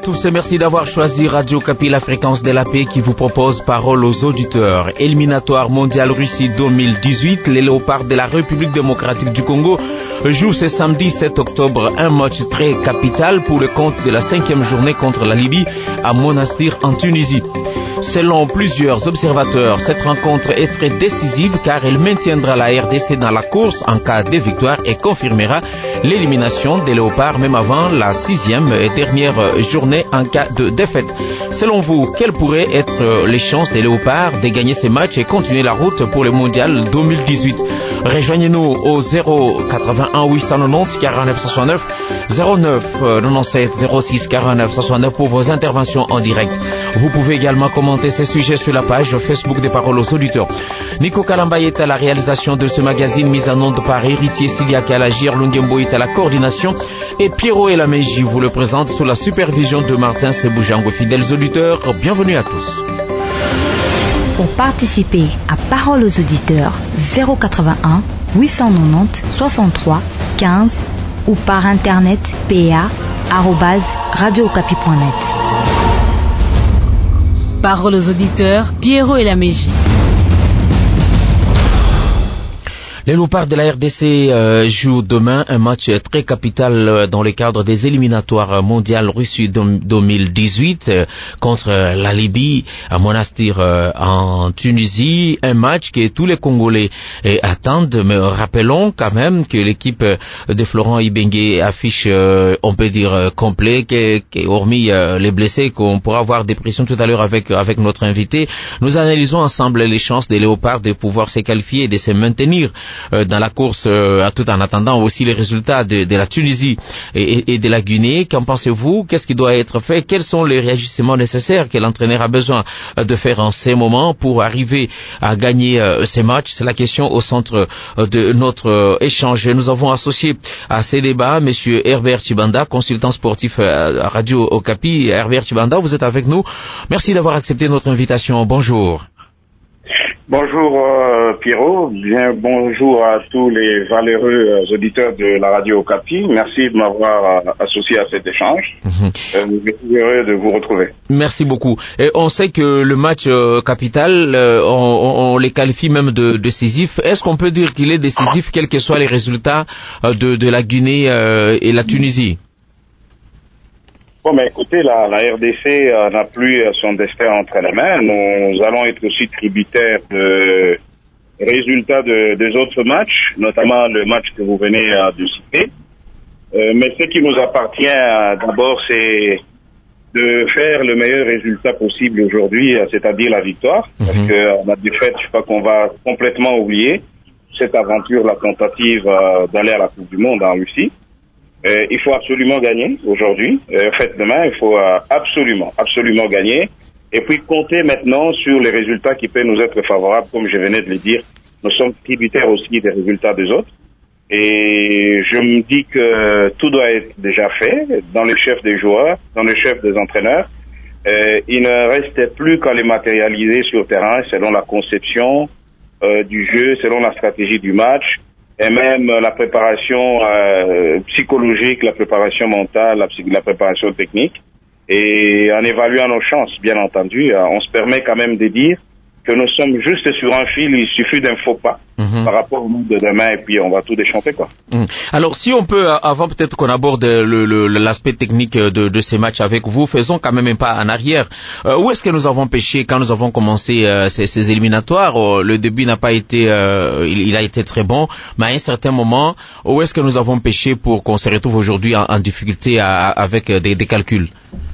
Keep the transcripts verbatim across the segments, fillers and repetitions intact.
tous et merci d'avoir choisi Radio Okapi, la fréquence de la paix qui vous propose Parole aux auditeurs. Éliminatoire mondial Russie deux mille dix-huit, les Léopards de la République démocratique du Congo jouent ce samedi sept octobre un match très capital pour le compte de la cinquième journée contre la Libye à Monastir en Tunisie. Selon plusieurs observateurs, cette rencontre est très décisive car elle maintiendra la R D C dans la course en cas de victoire et confirmera l'élimination des Léopards même avant la sixième et dernière journée en cas de défaite. Selon vous, quelles pourraient être les chances des Léopards de gagner ces matchs et continuer la route pour le mondial deux mille dix-huit? Rejoignez-nous au zéro quatre-vingt-un huit cent quatre-vingt-dix quarante-neuf soixante-neuf, zéro neuf quatre-vingt-dix-sept zéro six quarante-neuf soixante-neuf pour vos interventions en direct. Vous pouvez également commenter ces sujets sur la page Facebook des Paroles aux auditeurs. Nico Kalambay est à la réalisation de ce magazine mis en onde par Héritier Sidiak à l'agir, Lungembo est à la coordination et Pierrot et la Meji vous le présente sous la supervision de Martin Seboujango. Fidèles auditeurs, bienvenue à tous. Pour participer à Paroles aux auditeurs, zéro quatre-vingt-un huit cent quatre-vingt-dix soixante-trois quinze ou par internet pa arobase radio okapi point net. Paroles aux auditeurs, Pierrot et la Mégie. Les Léopards de la R D C euh, jouent demain un match très capital euh, dans le cadre des éliminatoires mondiales Russie deux mille dix-huit euh, contre euh, la Libye à Monastir euh, en Tunisie. Un match que tous les Congolais euh, attendent. Mais rappelons quand même que l'équipe euh, de Florent Ibenge affiche, euh, on peut dire, euh, complet, que, que hormis euh, les blessés, qu'on pourra avoir des pressions tout à l'heure avec avec notre invité. Nous analysons ensemble les chances des Léopards de pouvoir se qualifier et de se maintenir dans la course, euh, tout en attendant aussi les résultats de, de la Tunisie et, et de la Guinée. Qu'en pensez-vous? Qu'est-ce qui doit être fait? Quels sont les réajustements nécessaires que l'entraîneur a besoin de faire en ces moments pour arriver à gagner euh, ces matchs? C'est la question au centre euh, de notre euh, échange. Nous avons associé à ces débats Monsieur Herbert Chibanda, consultant sportif à Radio Okapi. Herbert Chibanda, vous êtes avec nous. Merci d'avoir accepté notre invitation. Bonjour. Bonjour euh, Pierrot, bien bonjour à tous les valeureux euh, auditeurs de la radio Okapi. Merci de m'avoir euh, associé à cet échange. Mm-hmm. euh, je suis heureux de vous retrouver. Merci beaucoup. Et on sait que le match euh, capital, euh, on, on les qualifie même de décisif. Est-ce qu'on peut dire qu'il est décisif quels que soient les résultats euh, de, de la Guinée euh, et la Tunisie? Bon, mais écoutez, la, la R D C euh, n'a plus son destin entre les mains. Nous allons être aussi tributaires de résultats de, des autres matchs, notamment le match que vous venez euh, de citer. Euh, mais ce qui nous appartient euh, d'abord, c'est de faire le meilleur résultat possible aujourd'hui, euh, c'est-à-dire la victoire. Mm-hmm. Parce que euh, la défaite, je crois qu'on va complètement oublier cette aventure, la tentative euh, d'aller à la Coupe du Monde en Russie. Euh, il faut absolument gagner aujourd'hui. Euh, en fait, demain, il faut euh, absolument, absolument gagner. Et puis compter maintenant sur les résultats qui peuvent nous être favorables, comme je venais de le dire. Nous sommes tributaires aussi des résultats des autres. Et je me dis que tout doit être déjà fait dans le chef des joueurs, dans le chef des entraîneurs. Euh, il ne reste plus qu'à les matérialiser sur le terrain selon la conception euh, du jeu, selon la stratégie du match. Et même la préparation euh, psychologique, la préparation mentale, la, la préparation technique. Et en évaluant nos chances, bien entendu, euh, on se permet quand même de dire que nous sommes juste sur un fil, il suffit d'un faux pas mmh. par rapport au monde de demain et puis on va tout déchanter, quoi. Mmh. Alors si on peut, avant peut-être qu'on aborde le, le, l'aspect technique de, de ces matchs avec vous, faisons quand même un pas en arrière. Euh, où est-ce que nous avons péché quand nous avons commencé euh, ces, ces éliminatoires? euh, Le début n'a pas été, euh, il, il a été très bon, mais à un certain moment, où est-ce que nous avons péché pour qu'on se retrouve aujourd'hui en, en difficulté à, avec des, des calculs?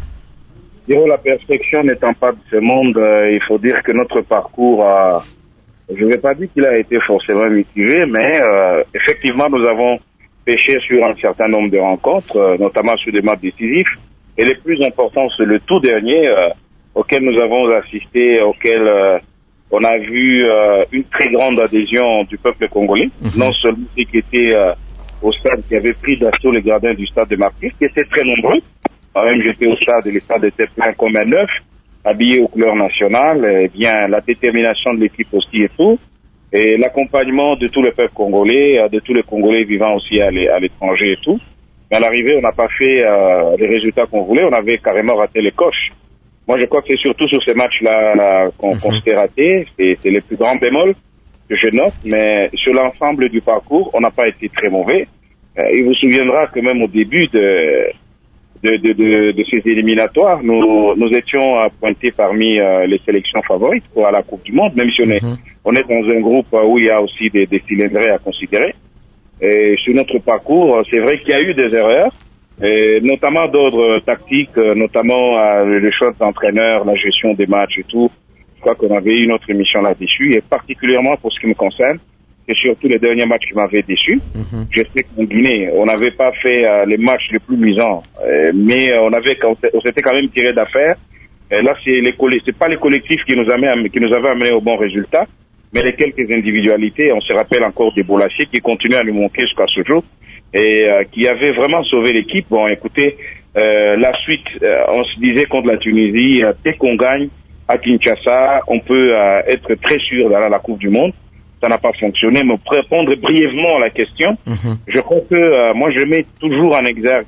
La perfection n'étant pas de ce monde, euh, il faut dire que notre parcours a, je ne vais pas dire qu'il a été forcément mitigé, mais euh, effectivement nous avons péché sur un certain nombre de rencontres, euh, notamment sur des matchs décisifs. Et les plus importants, c'est le tout dernier euh, auquel nous avons assisté, auquel euh, on a vu euh, une très grande adhésion du peuple congolais, mmh. non seulement ceux qui étaient euh, au stade, qui avaient pris d'assaut les gradins du stade de Martyrs, qui étaient très nombreux. Moi-même, j'étais au stade et le stade était plein comme un œuf, habillé aux couleurs nationales, et bien la détermination de l'équipe aussi et tout, et l'accompagnement de tout le peuple congolais, de tous les Congolais vivant aussi à l'étranger et tout. Mais à l'arrivée, on n'a pas fait euh, les résultats qu'on voulait. On avait carrément raté les coches. Moi, je crois que c'est surtout sur ces matchs-là là, qu'on, mm-hmm. qu'on s'est raté. C'est, c'est les plus grands bémols que je note. Mais sur l'ensemble du parcours, on n'a pas été très mauvais. Euh, il vous souviendra que même au début de de, de, de, de ces éliminatoires, nous, nous étions euh, pointés parmi euh, les sélections favorites pour à la Coupe du Monde, même si on est, mm-hmm. on est dans un groupe où il y a aussi des, des cylindrés à considérer. Et sur notre parcours, c'est vrai qu'il y a eu des erreurs, et notamment d'ordre tactique, notamment euh, le choix d'entraîneur, la gestion des matchs et tout. Je crois qu'on avait eu notre émission là-dessus, et particulièrement pour ce qui me concerne, c'est surtout les derniers matchs qui m'avaient déçu. Mm-hmm. Je sais qu'en Guinée, on n'avait pas fait euh, les matchs les plus luisants, euh, mais on avait, on s'était quand même tiré d'affaire. Et là, c'est les c'est pas les collectifs qui nous avaient, qui nous avaient amené au bon résultat, mais les quelques individualités. On se rappelle encore des Bolassier qui continuent à nous manquer jusqu'à ce jour et euh, qui avaient vraiment sauvé l'équipe. Bon, écoutez, euh, la suite, euh, on se disait contre la Tunisie, euh, dès qu'on gagne à Kinshasa, on peut euh, être très sûr d'aller à la Coupe du Monde. Ça n'a pas fonctionné, mais pour répondre brièvement à la question, mm-hmm. je crois que euh, moi je mets toujours en exergue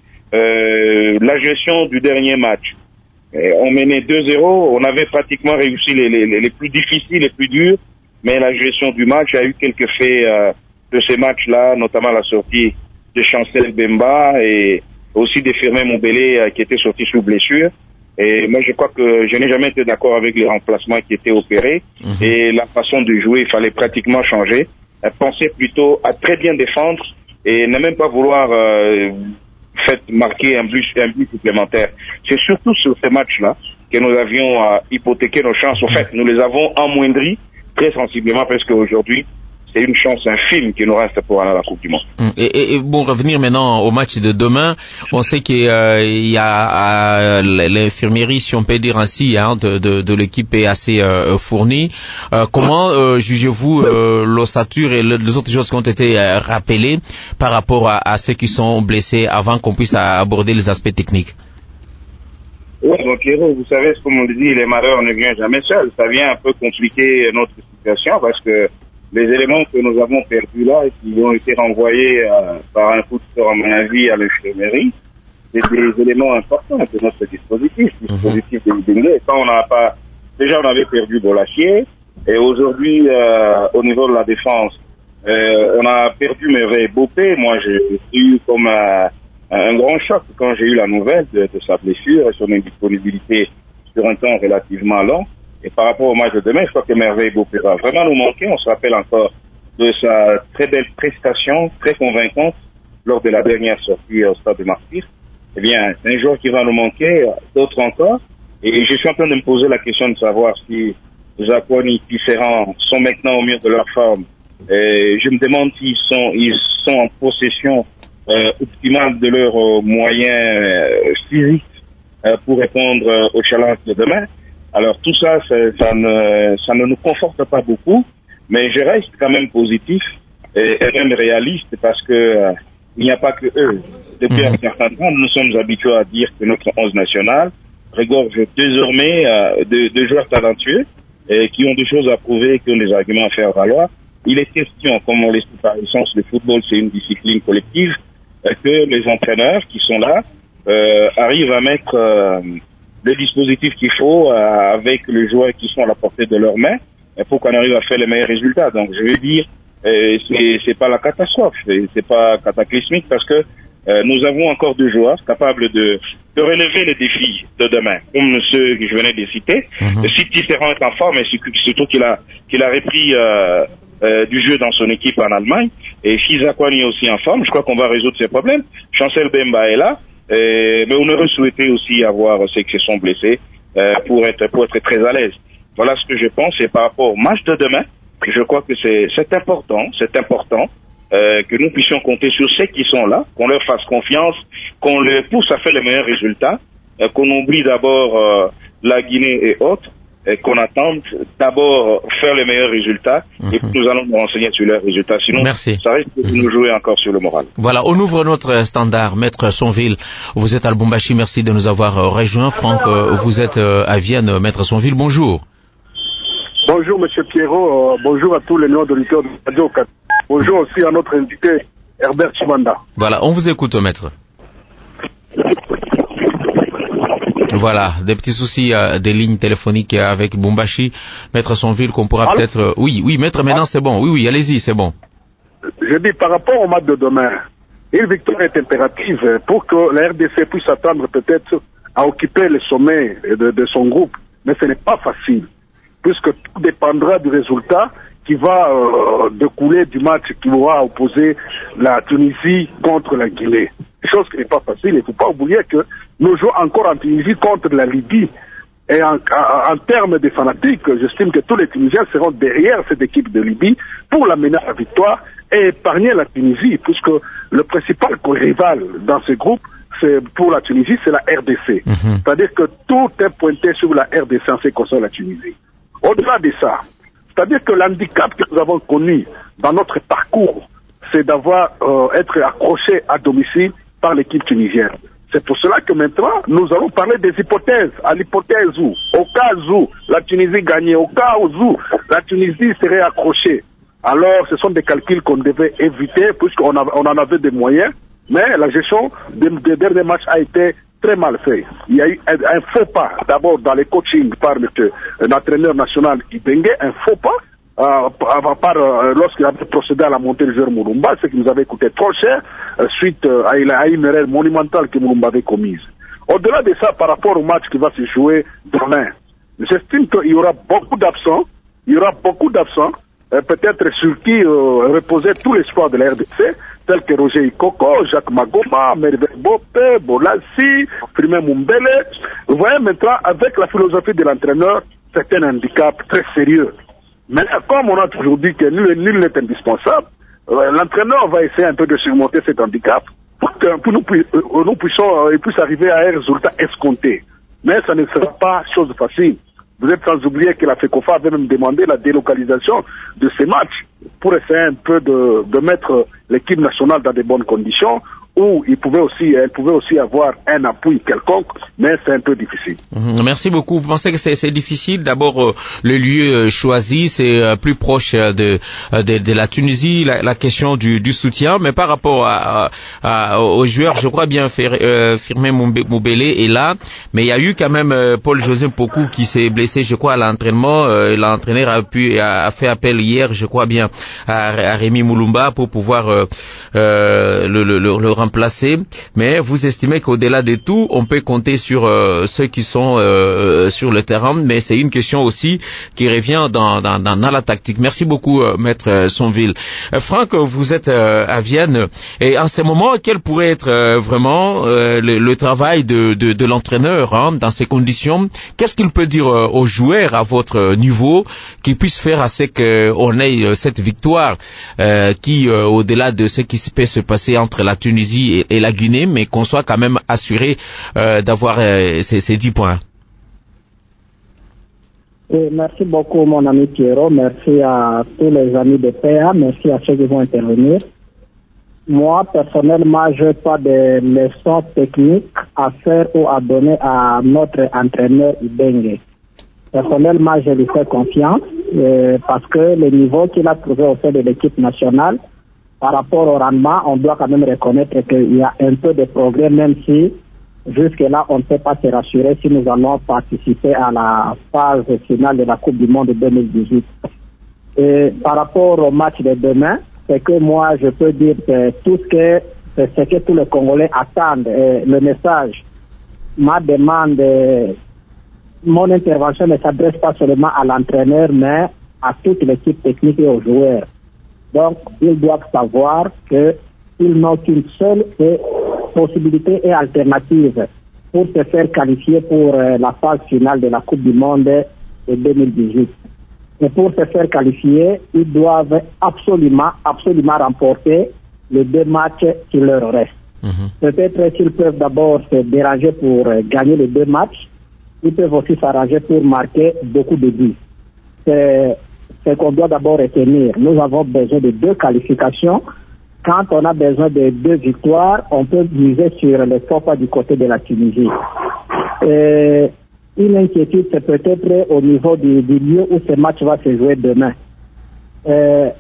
euh, la gestion du dernier match. Et on menait deux zéro, on avait pratiquement réussi les, les, les plus difficiles, les plus durs, mais la gestion du match a eu quelques faits euh, de ces matchs-là, notamment la sortie de Chancel Bemba et aussi de Firmin Moubélé euh, qui était sorti sous blessure. Et moi, je crois que je n'ai jamais été d'accord avec les remplacements qui étaient opérés. Mmh. Et la façon de jouer, il fallait pratiquement changer. Penser plutôt à très bien défendre et ne même pas vouloir euh, faire marquer un but, un but supplémentaire. C'est surtout sur ces matchs-là que nous avions euh, hypothéqué nos chances. En fait, nous les avons amoindris très sensiblement parce qu'aujourd'hui, c'est une chance infime qui nous reste pour aller à la Coupe du Monde. Et, et, et bon, revenir maintenant au match de demain. On sait qu'il euh, y a euh, l'infirmerie, si on peut dire ainsi, hein, de, de, de l'équipe est assez euh, fournie. Euh, comment euh, jugez-vous euh, l'ossature et le, les autres choses qui ont été euh, rappelées par rapport à, à ceux qui sont blessés avant qu'on puisse aborder les aspects techniques? Oui, donc Pierrot, vous savez, comme on le dit, les malheurs ne viennent jamais seuls. Ça vient un peu compliquer notre situation parce que les éléments que nous avons perdus là et qui ont été renvoyés euh, par un coup de sort, à mon avis, à l'infirmerie, c'est des éléments importants de notre dispositif, le dispositif de l'I. Quand on n'a pas, déjà on avait perdu Bolassier, et aujourd'hui, euh, au niveau de la défense, euh, on a perdu Merveille Bopé. Moi, j'ai eu comme un, un grand choc quand j'ai eu la nouvelle de, de sa blessure et son indisponibilité sur un temps relativement long. Et par rapport au match de demain, je crois que Merveille Bopé va vraiment nous manquer. On se rappelle encore de sa très belle prestation, très convaincante, lors de la dernière sortie au Stade de Martyrs. Eh bien, c'est un joueur qui va nous manquer, d'autres encore. Et je suis en train de me poser la question de savoir si les Zakwani différents sont maintenant au mieux de leur forme. Et je me demande s'ils sont, ils sont en possession euh, optimale de leurs euh, moyens euh, physiques euh, pour répondre euh, au challenge de demain. Alors tout ça, ça, ça, ne, ça ne nous conforte pas beaucoup, mais je reste quand même positif et, et même réaliste parce que euh, il n'y a pas que eux. Depuis mmh. un certain temps, nous sommes habitués à dire que notre onze national regorge désormais euh, de, de joueurs talentueux et qui ont des choses à prouver et qui ont des arguments à faire valoir. Il est question, comme on l'explique par essence, le football c'est une discipline collective, euh, que les entraîneurs qui sont là euh, arrivent à mettre euh, le dispositif qu'il faut euh, avec les joueurs qui sont à la portée de leurs mains pour qu'on arrive à faire les meilleurs résultats. Donc je veux dire, euh, c'est, c'est pas la catastrophe, c'est, c'est pas cataclysmique parce que euh, nous avons encore deux joueurs capables de, de relever les défis de demain, comme ceux que je venais de citer. Mm-hmm. Si Tisserand est en forme, et surtout qu'il a qu'il a repris euh, euh, du jeu dans son équipe en Allemagne, et Zakwani est aussi en forme, je crois qu'on va résoudre ces problèmes. Chancel Bemba est là. Euh, mais on aurait souhaité aussi avoir ceux qui se sont blessés euh, pour être pour être très à l'aise. Voilà ce que je pense. Et par rapport au match de demain, je crois que c'est c'est important, c'est important euh, que nous puissions compter sur ceux qui sont là, qu'on leur fasse confiance, qu'on les pousse à faire les meilleurs résultats, euh, qu'on oublie d'abord euh, la Guinée et autres, et qu'on attende d'abord faire les meilleurs résultats mm-hmm. et puis nous allons nous renseigner sur leurs résultats. Sinon, Merci. Ça risque de mm-hmm. nous jouer encore sur le moral. Voilà, on ouvre notre standard. Maître Sonville, vous êtes à Lubumbashi, merci de nous avoir rejoints. Franck, vous êtes à Vienne. Maître Sonville, bonjour. Bonjour Monsieur Pierrot, euh, bonjour à tous les noms d'auditeurs de Radio Cat. Bonjour aussi à notre invité, Herbert Chibanda. Voilà, on vous écoute, maître. Voilà, des petits soucis euh, des lignes téléphoniques avec Bumbashi, maître Sonville, qu'on pourra Allô? peut-être... Euh, oui, oui, maître, maintenant c'est bon. Oui, oui, allez-y, c'est bon. Je dis, par rapport au match de demain, une victoire est impérative pour que la R D C puisse attendre peut-être à occuper le sommet de, de son groupe. Mais ce n'est pas facile, puisque tout dépendra du résultat qui va euh, découler du match qui va opposer la Tunisie contre la Guinée. Chose qui n'est pas facile. Il ne faut pas oublier que nous jouons encore en Tunisie contre la Libye. Et en, en, en termes de fanatiques, j'estime que tous les Tunisiens seront derrière cette équipe de Libye pour l'amener à la victoire et épargner la Tunisie, puisque le principal rival dans ce groupe, c'est pour la Tunisie, c'est la R D C. Mm-hmm. C'est-à-dire que tout est pointé sur la R D C en ce qui concerne la Tunisie. Au-delà de ça, c'est-à-dire que l'handicap que nous avons connu dans notre parcours, c'est d'avoir euh, être accroché à domicile par l'équipe tunisienne. C'est pour cela que maintenant, nous allons parler des hypothèses. À l'hypothèse où, au cas où la Tunisie gagnait, au cas où la Tunisie serait accrochée. Alors, ce sont des calculs qu'on devait éviter, puisqu'on a, on en avait des moyens, mais la gestion des, des derniers matchs a été très mal faite. Il y a eu un, un faux pas, d'abord dans les coachings par l'entraîneur national Ibenge, un faux pas, Euh, à part euh, lorsqu'il avait procédé à la montée du joueur Mulumba, ce qui nous avait coûté trop cher euh, suite euh, à, à une erreur monumentale que Mulumba avait commise. Au-delà de ça, par rapport au match qui va se jouer demain, j'estime qu'il y aura beaucoup d'absents, il y aura beaucoup d'absents, euh, peut-être sur qui euh, reposait tout l'espoir de la R D C, tels que Roger Ikoko, Jacques Magoma, Merveille Bope, Bolassi, Firmin Mumbele. Vous voyez maintenant, avec la philosophie de l'entraîneur, c'est un handicap très sérieux. Mais comme on a toujours dit que nul, nul n'est indispensable, euh, l'entraîneur va essayer un peu de surmonter cet handicap pour que pour nous, euh, nous puissions euh, puisse arriver à un résultat escompté. Mais ça ne sera pas chose facile. Vous êtes sans oublier que la FECOFA avait même demandé la délocalisation de ces matchs pour essayer un peu de, de mettre l'équipe nationale dans de bonnes conditions, où il pouvait aussi, elle pouvait aussi avoir un appui quelconque, mais c'est un peu difficile. Merci beaucoup. Vous pensez que c'est, c'est difficile? D'abord, euh, le lieu euh, choisi, c'est euh, plus proche euh, de, de, de la Tunisie, la, la question du, du soutien, mais par rapport à, à, aux joueurs, je crois bien faire, euh, Firmin Mumbele est là, mais il y a eu quand même euh, Paul-José Pokou qui s'est blessé, je crois, à l'entraînement. Euh, l'entraîneur a pu a, a fait appel hier, je crois bien, à, à Rémi Mulumba pour pouvoir euh, euh, le, le, le, le remplacer. Mais vous estimez qu'au-delà de tout, on peut compter sur euh, ceux qui sont euh, sur le terrain, mais c'est une question aussi qui revient dans, dans, dans, dans la tactique. Merci beaucoup, euh, maître Sonville. Euh, Franck, vous êtes euh, à Vienne, et en ce moment, quel pourrait être euh, vraiment euh, le, le travail de, de, de l'entraîneur hein, dans ces conditions? Qu'est-ce qu'il peut dire euh, aux joueurs à votre niveau qui puissent faire à ce qu'on ait euh, cette victoire euh, qui, euh, au-delà de ce qui peut se passer entre la Tunisie et, et la Guinée, mais qu'on soit quand même assuré euh, d'avoir euh, ces, ces dix points. Et merci beaucoup mon ami Pierrot, merci à tous les amis de P A, merci à ceux qui vont intervenir. Moi, personnellement, je n'ai pas de leçons techniques à faire ou à donner à notre entraîneur Ibenge. Personnellement, je lui fais confiance euh, parce que le niveau qu'il a trouvé au sein de l'équipe nationale, par rapport au rendement, on doit quand même reconnaître qu'il y a un peu de progrès, même si jusque-là, on ne peut pas se rassurer si nous allons participer à la phase finale de la Coupe du Monde deux mille dix-huit. Et par rapport au match de demain, c'est que moi, je peux dire que tout ce que, c'est ce que tous les Congolais attendent, et le message, ma demande, mon intervention ne s'adresse pas seulement à l'entraîneur, mais à toute l'équipe technique et aux joueurs. Donc, ils doivent savoir qu'ils n'ont qu'une seule possibilité et alternative pour se faire qualifier pour euh, la phase finale de la Coupe du Monde de deux mille dix-huit. Et pour se faire qualifier, ils doivent absolument, absolument remporter les deux matchs qui leur restent. Mm-hmm. Peut-être qu'ils peuvent d'abord se déranger pour euh, gagner les deux matchs, ils peuvent aussi s'arranger pour marquer beaucoup de buts. C'est ce qu'on doit d'abord retenir. Nous avons besoin de deux qualifications. Quand on a besoin de deux victoires, on peut miser sur les faux pas du côté de la Tunisie. Et une inquiétude, c'est peut-être au niveau du, du lieu où ce match va se jouer demain. Et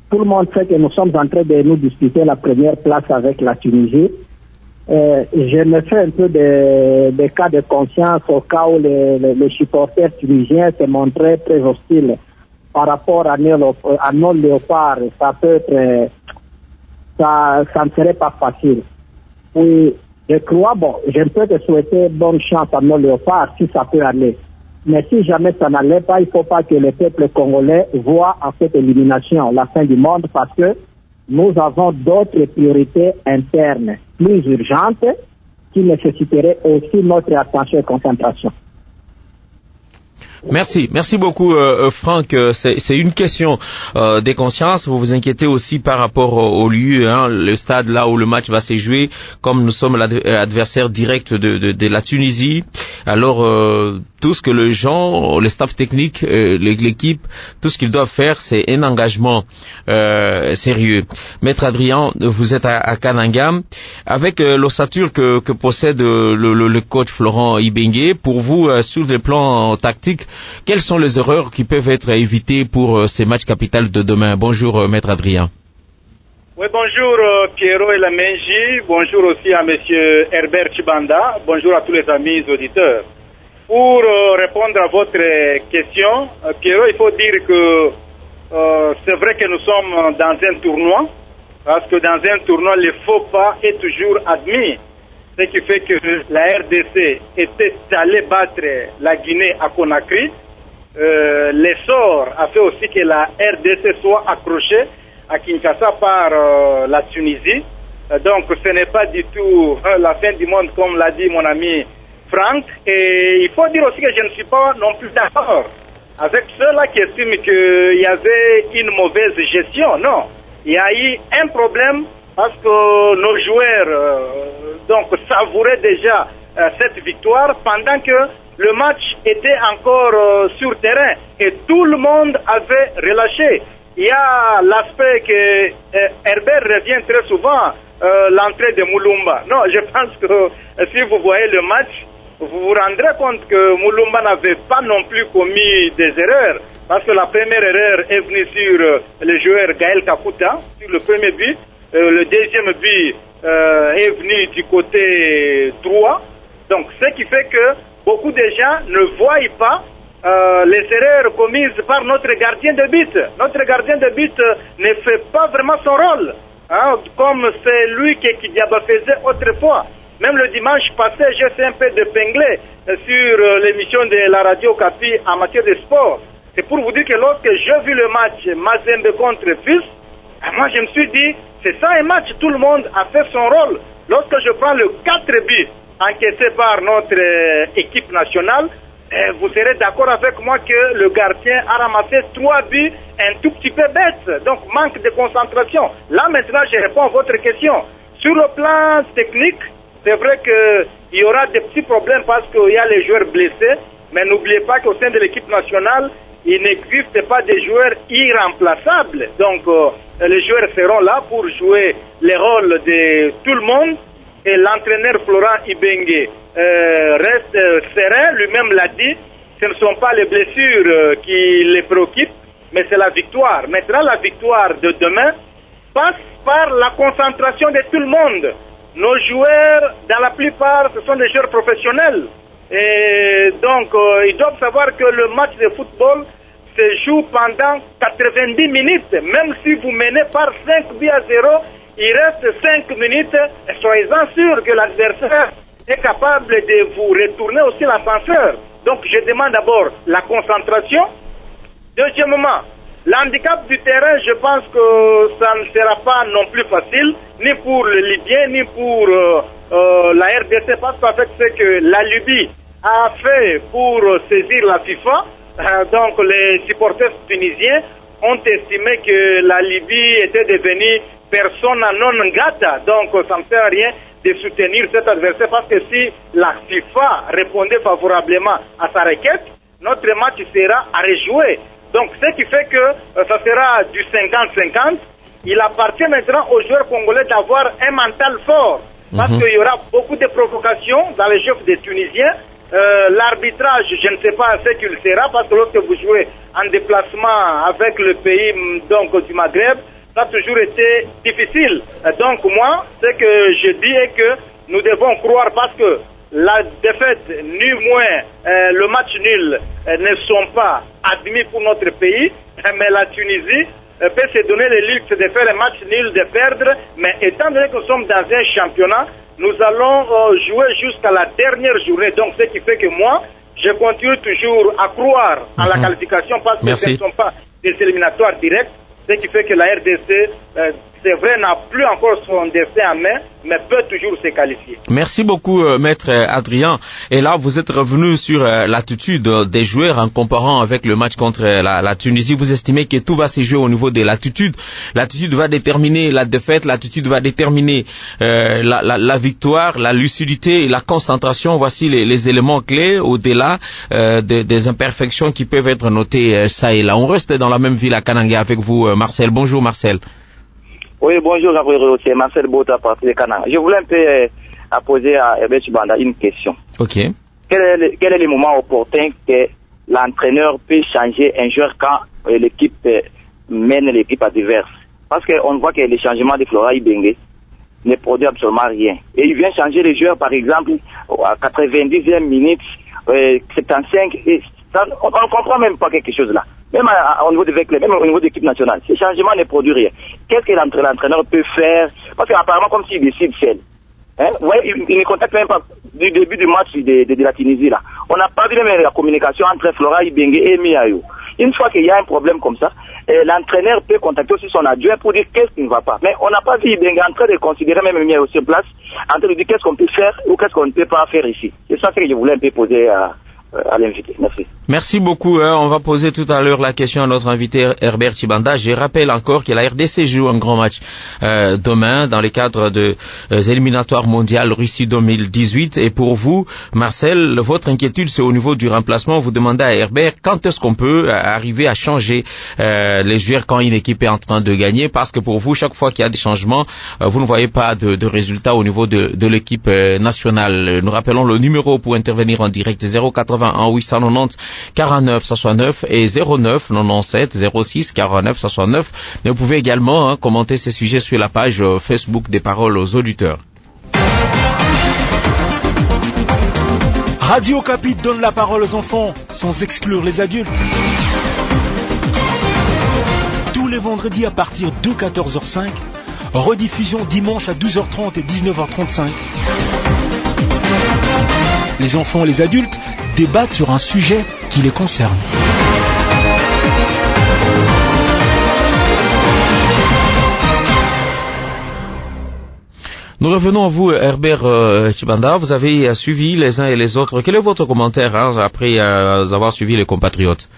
tout le monde sait que nous sommes en train de nous disputer la première place avec la Tunisie. Euh, je me fais un peu de, de cas de conscience au cas où les, les, les supporters tunisiens se montraient très hostiles par rapport à nos, à nos léopards. Ça peut être, ça, ça ne serait pas facile. Oui, je crois, bon, je peux te souhaiter bonne chance à nos léopards si ça peut aller. Mais si jamais ça n'allait pas, il ne faut pas que le peuple congolais voit en cette élimination la fin du monde, parce que nous avons d'autres priorités internes plus urgentes qui nécessiteraient aussi notre attention et concentration. Merci, merci beaucoup euh, Franck. C'est, c'est une question euh, des consciences. Vous vous inquiétez aussi par rapport au, au lieu, hein, le stade là où le match va se jouer. Comme nous sommes l'adversaire direct de, de, de la Tunisie, alors euh, tout ce que les gens, le staff technique, euh, l'équipe, tout ce qu'ils doivent faire, c'est un engagement euh, sérieux. Maître Adrien, vous êtes à, à Kanangam avec euh, l'ossature que, que possède le, le, le coach Florent Ibenge. Pour vous, euh, sur le plan tactique, quelles sont les erreurs qui peuvent être évitées pour euh, ces matchs capitaux de demain? Bonjour, euh, Maître Adrien. Oui, bonjour euh, Pierrot et la Menji. Bonjour aussi à Monsieur Herbert Chibanda. Bonjour à tous les amis auditeurs. Pour euh, répondre à votre question, euh, Pierrot, il faut dire que euh, c'est vrai que nous sommes dans un tournoi, parce que dans un tournoi, le faux pas est toujours admis. Ce qui fait que la R D C était allée battre la Guinée à Conakry. Euh, L'essor a fait aussi que la R D C soit accrochée à Kinshasa par euh, la Tunisie. Euh, donc ce n'est pas du tout euh, la fin du monde comme l'a dit mon ami Franck. Et il faut dire aussi que je ne suis pas non plus d'accord avec ceux-là qui estiment qu'il y avait une mauvaise gestion. Non, il y a eu un problème parce que nos joueurs euh, donc savouraient déjà euh, cette victoire pendant que le match était encore euh, sur terrain et tout le monde avait relâché. Il y a l'aspect que euh, Herbert revient très souvent, euh, l'entrée de Moulumba. Non, je pense que euh, si vous voyez le match, vous vous rendrez compte que Moulumba n'avait pas non plus commis des erreurs, parce que la première erreur est venue sur euh, le joueur Gaël Kakuta, sur le premier but. Euh, le deuxième but euh, est venu du côté droit. Donc, ce qui fait que beaucoup de gens ne voient pas euh, les erreurs commises par notre gardien de but. Notre gardien de but euh, ne fait pas vraiment son rôle, hein, comme c'est lui qui, qui Diaba faisait autrefois. Même le dimanche passé, j'ai fait un peu d'épingler euh, sur euh, l'émission de la radio Capi en matière de sport. C'est pour vous dire que lorsque j'ai vu le match Mazembe contre Fils, moi je me suis dit, c'est ça un match, tout le monde a fait son rôle. Lorsque je prends le quatre buts encaissés par notre euh, équipe nationale, euh, vous serez d'accord avec moi que le gardien a ramassé trois buts un tout petit peu bêtes, donc manque de concentration. Là maintenant je réponds à votre question. Sur le plan technique, c'est vrai qu'il y aura des petits problèmes parce qu'il y a les joueurs blessés, mais n'oubliez pas qu'au sein de l'équipe nationale, il n'existe pas de joueurs irremplaçables. Donc, euh, les joueurs seront là pour jouer les rôles de tout le monde. Et l'entraîneur Florent Ibenge euh, reste euh, serein, lui-même l'a dit. Ce ne sont pas les blessures euh, qui les préoccupent, mais c'est la victoire. Maintenant, la victoire de demain passe par la concentration de tout le monde. Nos joueurs, dans la plupart, ce sont des joueurs professionnels. Et donc, euh, ils doivent savoir que le match de football se joue pendant quatre-vingt-dix minutes. Même si vous menez par cinq buts à zéro, il reste cinq minutes. Et soyez-en sûrs que l'adversaire est capable de vous retourner aussi l'ascenseur. Donc, je demande d'abord la concentration. Deuxièmement, l'handicap du terrain, je pense que ça ne sera pas non plus facile, ni pour le Libyen, ni pour euh, euh, la R D C, parce qu'en fait, c'est que la Libye a fait pour saisir la FIFA. Euh, donc, les supporters tunisiens ont estimé que la Libye était devenue persona non grata. Donc, ça ne sert à rien de soutenir cet adversaire, parce que si la FIFA répondait favorablement à sa requête, notre match sera à rejouer. Donc, ce qui fait que euh, ça sera du cinquante cinquante. Il appartient maintenant aux joueurs congolais d'avoir un mental fort. Parce mmh. qu'il y aura beaucoup de provocations dans les jeux des Tunisiens. Euh, l'arbitrage, je ne sais pas ce qu'il sera, parce que lorsque vous jouez en déplacement avec le pays donc, du Maghreb, ça a toujours été difficile. Donc moi, ce que je dis est que nous devons croire parce que la défaite, ni moins euh, le match nul euh, ne sont pas admis pour notre pays, mais la Tunisie euh, peut se donner le luxe de faire un match nul, de perdre, mais étant donné que nous sommes dans un championnat, nous allons euh, jouer jusqu'à la dernière journée. Donc ce qui fait que moi, je continue toujours à croire à la qualification parce que Merci. ce ne sont pas des éliminatoires directs, ce qui fait que la R D C, euh, c'est vrai, n'a plus encore son destin en main, mais peut toujours se qualifier. Merci beaucoup, euh, Maître Adrien. Et là, vous êtes revenu sur euh, l'attitude euh, des joueurs en comparant avec le match contre euh, la, la Tunisie. Vous estimez que tout va se jouer au niveau de l'attitude. L'attitude va déterminer la défaite, l'attitude va déterminer euh, la, la, la victoire, la lucidité et la concentration. Voici les, les éléments clés au-delà euh, des, des imperfections qui peuvent être notées euh, ça et là. On reste dans la même ville à Kanangé avec vous, euh, Marcel. Bonjour, Marcel. Oui, bonjour, c'est Marcel Bota, parti de Canaan. Je voulais un peu euh, à poser à Herbert Chibanda une question. Ok. Quel est, le, quel est le moment opportun que l'entraîneur peut changer un joueur quand euh, l'équipe euh, mène l'équipe adverse? Parce qu'on voit que le changement de Flora Ibenge ne produit absolument rien. Et il vient changer les joueurs, par exemple, à quatre-vingt-dixième minute, euh, soixante-quinze, et ça, on ne comprend même pas quelque chose là. Même à, à, au niveau de Veclé, même au niveau de l'équipe nationale, ce changement ne produit rien. Qu'est-ce que l'entraîneur peut faire? Parce qu'apparemment, comme s'il décide seul. Hein? Ouais, il, il ne contacte même pas du début du match de, de, de la Tunisie là. On n'a pas vu même la communication entre Flora Ibenge et Miayo. Une fois qu'il y a un problème comme ça, eh, l'entraîneur peut contacter aussi son adjoint pour dire qu'est-ce qui ne va pas. Mais on n'a pas vu Ibenge en train de considérer même Miayo sur place, en train de dire qu'est-ce qu'on peut faire ou qu'est-ce qu'on ne peut pas faire ici. C'est ça que je voulais un peu poser à... à l'invité. Merci. Merci beaucoup. Hein. On va poser tout à l'heure la question à notre invité Herbert Chibanda. Je rappelle encore que la R D C joue un grand match euh, demain dans le cadre de euh, éliminatoires mondiales Russie deux mille dix-huit. Et pour vous, Marcel, votre inquiétude c'est au niveau du remplacement. Vous demandez à Herbert quand est-ce qu'on peut arriver à changer euh, les joueurs quand une équipe est en train de gagner, parce que pour vous, chaque fois qu'il y a des changements, euh, vous ne voyez pas de, de résultats au niveau de, de l'équipe euh, nationale. Nous rappelons le numéro pour intervenir en direct zéro quatre-vingt-un huit cent quatre-vingt-dix quarante-neuf soixante-neuf et zéro neuf quatre-vingt-dix-sept zéro six quarante-neuf soixante-neuf. Mais vous pouvez également hein, commenter ces sujets sur la page euh, Facebook des Paroles aux auditeurs. Radio Capi donne la parole aux enfants sans exclure les adultes. Tous les vendredis à partir de quatorze heures cinq, rediffusion dimanche à douze heures trente et dix-neuf heures trente-cinq. Les enfants et les adultes débattent sur un sujet qui les concerne. Nous revenons à vous, Herbert euh, Chibanda. Vous avez euh, suivi les uns et les autres. Quel est votre commentaire hein, après euh, avoir suivi les compatriotes?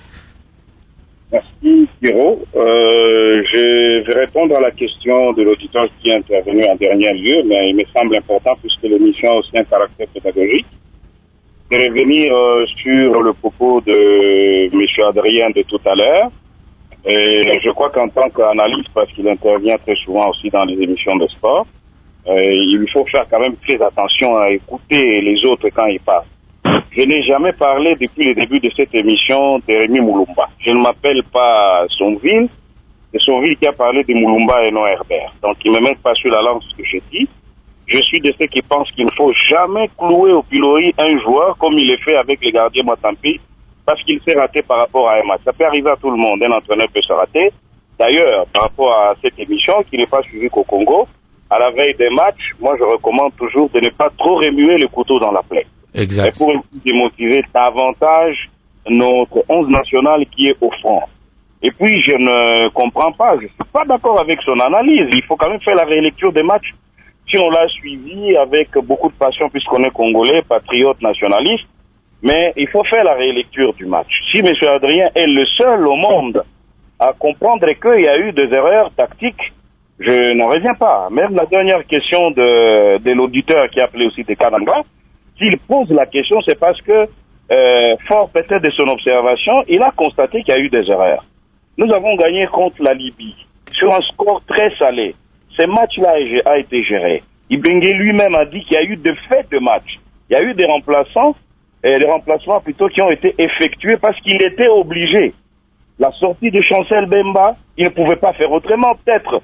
Merci, Pierrot. Euh, je vais répondre à la question de l'auditeur qui est intervenu en dernier lieu, mais il me semble important, puisque l'émission a aussi un caractère pédagogique, de revenir euh, sur le propos de M. Adrien de tout à l'heure. Et je crois qu'en tant qu'analyste, parce qu'il intervient très souvent aussi dans les émissions de sport, euh, il faut faire quand même très attention à écouter les autres quand ils parlent. Je n'ai jamais parlé depuis le début de cette émission de Rémi Moulumba. Je ne m'appelle pas Sonville, c'est Sonville qui a parlé de Moulumba et non Herbert. Donc il ne me met pas sur la langue ce que je dis. Je suis de ceux qui pensent qu'il ne faut jamais clouer au pilori un joueur comme il est fait avec les gardiens Matampi parce qu'il s'est raté par rapport à un match. Ça peut arriver à tout le monde, un entraîneur peut se rater. D'ailleurs, par rapport à cette émission qui n'est pas suivie qu'au Congo, à la veille des matchs, moi je recommande toujours de ne pas trop remuer le couteau dans la plaie. Exact. Et pour démotiver davantage notre onze national qui est au front. Et puis je ne comprends pas, je ne suis pas d'accord avec son analyse. Il faut quand même faire la rélecture des matchs. Si on l'a suivi avec beaucoup de passion puisqu'on est congolais, patriote, nationaliste, mais il faut faire la rélecture du match. Si M. Adrien est le seul au monde à comprendre qu'il y a eu des erreurs tactiques, je n'en reviens pas. Même la dernière question de, de l'auditeur qui a appelé aussi de Kananga, s'il pose la question, c'est parce que, euh, fort peut-être de son observation, il a constaté qu'il y a eu des erreurs. Nous avons gagné contre la Libye sur un score très salé. Ce match-là a été géré. Ibenge lui-même a dit qu'il y a eu de faits de match. Il y a eu des remplaçants, et des remplacements plutôt qui ont été effectués parce qu'il était obligé. La sortie de Chancel Bemba, il ne pouvait pas faire autrement. Peut-être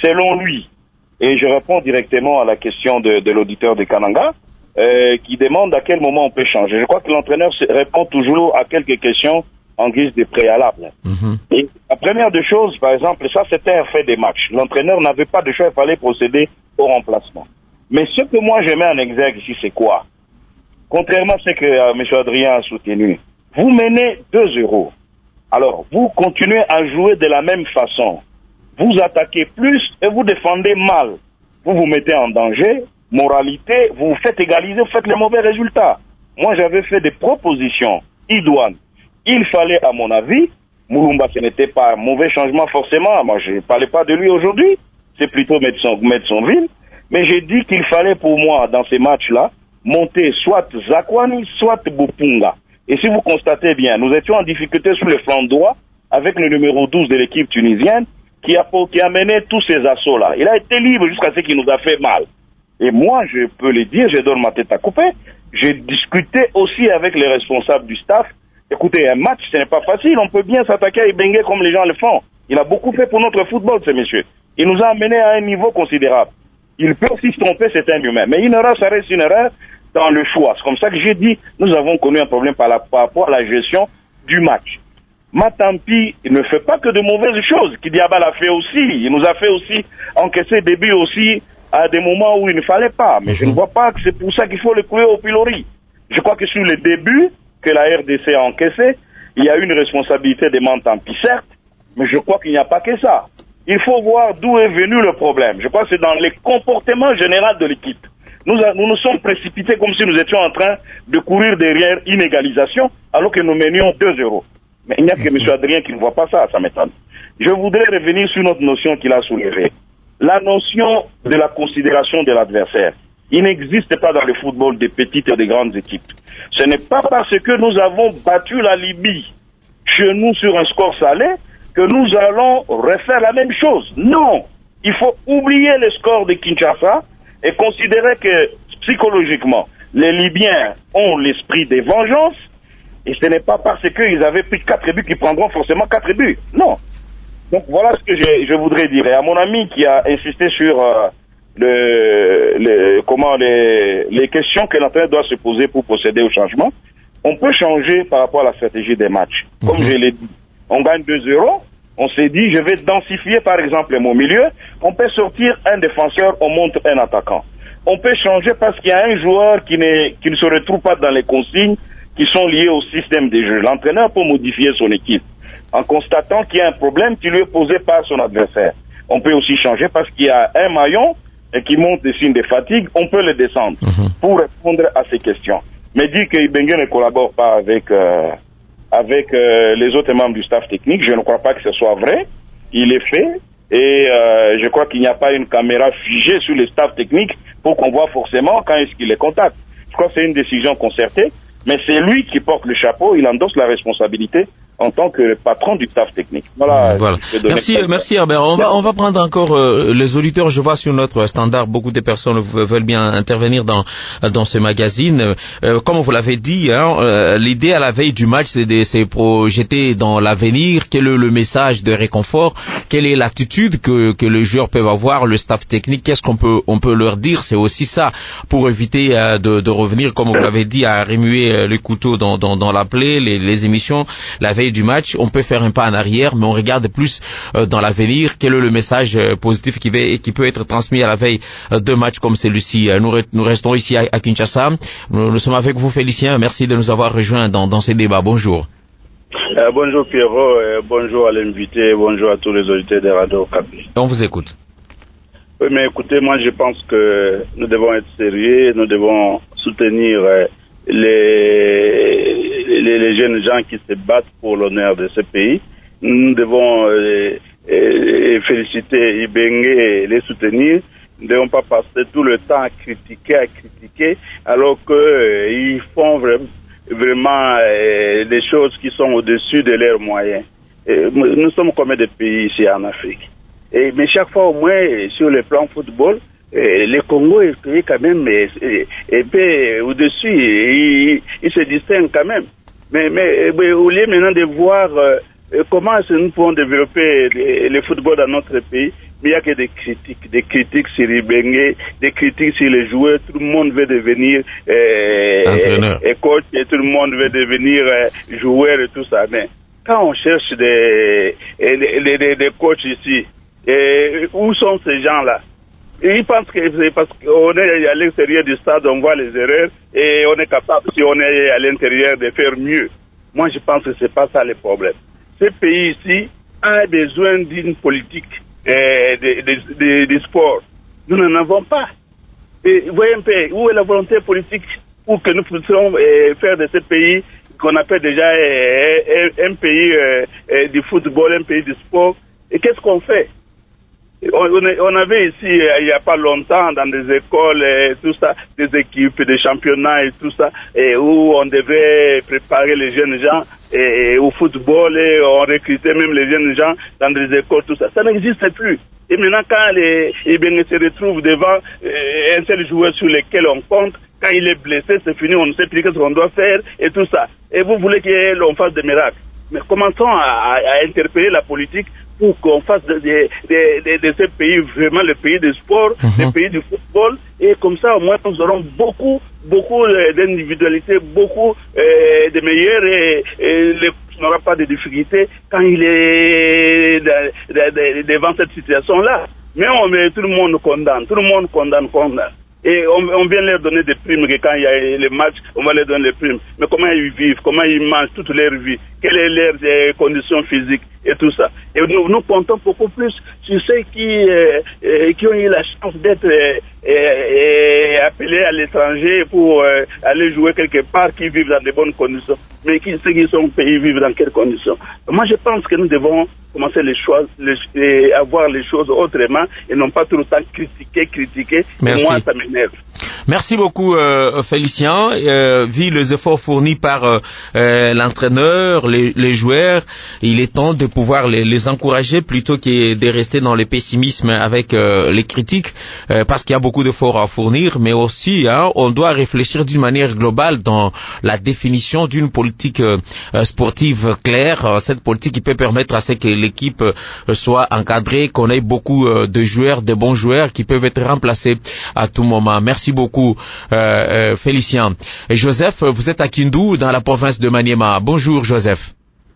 selon lui, et je réponds directement à la question de, de l'auditeur de Kananga, euh, qui demande à quel moment on peut changer. Je crois que l'entraîneur répond toujours à quelques questions en guise de préalable. Mm-hmm. Et la première des choses, par exemple, ça c'était un fait des matchs. L'entraîneur n'avait pas de choix, il fallait procéder au remplacement. Mais ce que moi je mets en exergue ici, c'est quoi? Contrairement à ce que euh, M. Adrien a soutenu, vous menez deux zéro. Alors, vous continuez à jouer de la même façon. Vous attaquez plus et vous défendez mal. Vous vous mettez en danger. Moralité, vous vous faites égaliser, vous faites les mauvais résultats. Moi, j'avais fait des propositions idoines. Il fallait, à mon avis, Moulumba, ce n'était pas un mauvais changement forcément. Moi, je ne parlais pas de lui aujourd'hui. C'est plutôt Medsonville. Mais j'ai dit qu'il fallait pour moi, dans ces matchs-là, monter soit Zakwani, soit Bupunga. Et si vous constatez bien, nous étions en difficulté sur le flanc droit avec le numéro douze de l'équipe tunisienne qui a, qui a mené tous ces assauts-là. Il a été libre jusqu'à ce qu'il nous a fait mal. Et moi, je peux le dire, je donne ma tête à couper. J'ai discuté aussi avec les responsables du staff. Écoutez, un match, ce n'est pas facile. On peut bien s'attaquer à Ibenge comme les gens le font. Il a beaucoup fait pour notre football, ce monsieur. Il nous a amené à un niveau considérable. Il peut aussi se tromper, c'est un humain. Mais une erreur, ça reste une erreur dans le choix. C'est comme ça que j'ai dit, nous avons connu un problème par, la, par rapport à la gestion du match. Matampi, il ne fait pas que de mauvaises choses. Kidiaba l'a fait aussi. Il nous a fait aussi encaisser des buts aussi à des moments où il ne fallait pas. Mais je ne vois pas que c'est pour ça qu'il faut le couler au pilori. Je crois que sur les débuts que la R D C a encaissé, il y a une responsabilité de Matampi, certes, mais je crois qu'il n'y a pas que ça. Il faut voir d'où est venu le problème. Je crois que c'est dans les comportements généraux de l'équipe. Nous, nous nous sommes précipités comme si nous étions en train de courir derrière une égalisation alors que nous menions deux zéro. Mais il n'y a que M. Adrien qui ne voit pas ça, ça m'étonne. Je voudrais revenir sur notre notion qu'il a soulevée. La notion de la considération de l'adversaire. Il n'existe pas dans le football des petites et des grandes équipes. Ce n'est pas parce que nous avons battu la Libye chez nous sur un score salé que nous allons refaire la même chose. Non, il faut oublier le score de Kinshasa et considérer que psychologiquement, les Libyens ont l'esprit des vengeances et ce n'est pas parce qu'ils avaient pris quatre buts qu'ils prendront forcément quatre buts. Non. Donc voilà ce que je, je voudrais dire. Et à mon ami qui a insisté sur euh, le, le, comment les, les questions que l'entraîneur doit se poser pour procéder au changement, on peut changer par rapport à la stratégie des matchs. Comme mm-hmm. je l'ai dit, on gagne deux zéro, on s'est dit je vais densifier par exemple mon milieu, on peut sortir un défenseur, on monte un attaquant. On peut changer parce qu'il y a un joueur qui, n'est, qui ne se retrouve pas dans les consignes qui sont liées au système des jeux. L'entraîneur peut modifier son équipe en constatant qu'il y a un problème qui lui est posé par son adversaire. On peut aussi changer parce qu'il y a un maillon et qui montre des signes de fatigue, on peut le descendre mm-hmm. pour répondre à ces questions. Mais dire que Ibenge ne collabore pas avec euh, avec euh, les autres membres du staff technique, je ne crois pas que ce soit vrai. Il est fait et euh, je crois qu'il n'y a pas une caméra figée sur le staff technique pour qu'on voit forcément quand est-ce qu'il les contacte. Je crois que c'est une décision concertée, mais c'est lui qui porte le chapeau, il endosse la responsabilité en tant que patron du staff technique. Voilà. voilà. Merci, merci Herbert. On va, on va prendre encore euh, les auditeurs. Je vois sur notre standard, beaucoup de personnes veulent bien intervenir dans dans ce magazine. Euh, comme vous l'avez dit, hein, euh, l'idée à la veille du match, c'est de se projeter dans l'avenir. Quel est le message de réconfort? Quelle est l'attitude que que les joueurs peuvent avoir, le staff technique? Qu'est-ce qu'on peut on peut leur dire? C'est aussi ça pour éviter euh, de, de revenir, comme vous l'avez dit, à remuer le couteau dans dans, dans la plaie. Les, les émissions la veille du match, on peut faire un pas en arrière, mais on regarde plus euh, dans l'avenir. Quel est le message euh, positif qui, va, qui peut être transmis à la veille euh, d'un match comme celui-ci? euh, nous, re, nous restons ici à, à Kinshasa. Nous, nous sommes avec vous, Félicien. Merci de nous avoir rejoints dans, dans ces débats. Bonjour. Euh, bonjour Pierrot, euh, bonjour à l'invité, bonjour à tous les auditeurs de Radio Okapi. On vous écoute. Oui, mais écoutez, moi je pense que nous devons être sérieux, nous devons soutenir euh, les, les, les jeunes gens qui se battent pour l'honneur de ce pays. Nous devons euh, euh, féliciter Ibenge et les soutenir. Nous ne devons pas passer tout le temps à critiquer, à critiquer, alors qu'ils euh, font vraiment, vraiment euh, des choses qui sont au-dessus de leurs moyens. Et nous sommes combien de pays ici en Afrique? Et, mais chaque fois au moins, sur le plan football, Et le Congo est quand même un peu au-dessus, il, il se distingue quand même. Mais, mais, mais au lieu maintenant de voir euh, comment nous pouvons développer le, le football dans notre pays, mais il n'y a que des critiques, des critiques sur Ibenge, des critiques sur les joueurs. Tout le monde veut devenir euh, et coach et tout le monde veut devenir euh, joueur et tout ça. Mais quand on cherche des, des, des, des coachs ici, et où sont ces gens-là? Ils pensent que c'est parce qu'on est à l'extérieur du stade, on voit les erreurs et on est capable, si on est à l'intérieur, de faire mieux. Moi, je pense que c'est pas ça le problème. Ce pays ici a besoin d'une politique euh, de, de, de, de sport. Nous n'en avons pas. Et vous voyez un peu, où est la volonté politique pour que nous puissions euh, faire de ce pays qu'on appelle déjà euh, un, un pays euh, euh, du football, un pays du sport. Et qu'est-ce qu'on fait? On, on avait ici, il n'y a pas longtemps, dans des écoles, et tout ça, des équipes, des championnats et tout ça, et où on devait préparer les jeunes gens et, et au football, et on recrutait même les jeunes gens dans des écoles, tout ça. Ça n'existe plus. Et maintenant, quand les, eh bien, ils se retrouvent devant euh, un seul joueur sur lequel on compte, quand il est blessé, c'est fini, on ne sait plus ce qu'on doit faire et tout ça. Et vous voulez qu'on fasse des miracles. Mais commençons à, à, à interpeller la politique pour qu'on fasse de, de, de, de, de ce pays vraiment le pays du sport, mm-hmm. le pays du football, et comme ça au moins nous aurons beaucoup, beaucoup d'individualités, beaucoup euh, de meilleurs, et, et le, on n'aura pas de difficultés quand il est de, de, de, devant cette situation-là. Mais on met, tout le monde condamne, tout le monde condamne, condamne. Et on, on vient leur donner des primes, que quand il y a les matchs, on va leur donner les primes. Mais comment ils vivent, comment ils mangent toute leur vie, quelles sont leurs euh, conditions physiques et tout ça. Et nous, nous comptons beaucoup plus sur ceux qui, euh, euh, qui ont eu la chance d'être euh, euh, appelés à l'étranger pour euh, aller jouer quelque part, qui vivent dans de bonnes conditions. Mais qui, ceux qui sont au pays vivent dans quelles conditions? Moi, je pense que nous devons commencer les choix, les, et avoir les choses autrement et non pas tout le temps critiquer, critiquer. Merci. Et moi, ça m'énerve. Merci beaucoup, euh, Félicien. Euh, vu les efforts fournis par euh, euh, l'entraîneur, les, les joueurs, il est temps de pouvoir les, les encourager plutôt que de rester dans le pessimisme avec euh, les critiques, euh, parce qu'il y a beaucoup d'efforts à fournir, mais aussi hein, on doit réfléchir d'une manière globale dans la définition d'une politique euh, sportive claire. Cette politique qui peut permettre à ce que l'équipe euh, soit encadrée, qu'on ait beaucoup euh, de joueurs, de bons joueurs qui peuvent être remplacés à tout moment. Merci beaucoup, euh, euh, Félicien. Et Joseph, vous êtes à Kindu, dans la province de Maniema. Bonjour, Joseph.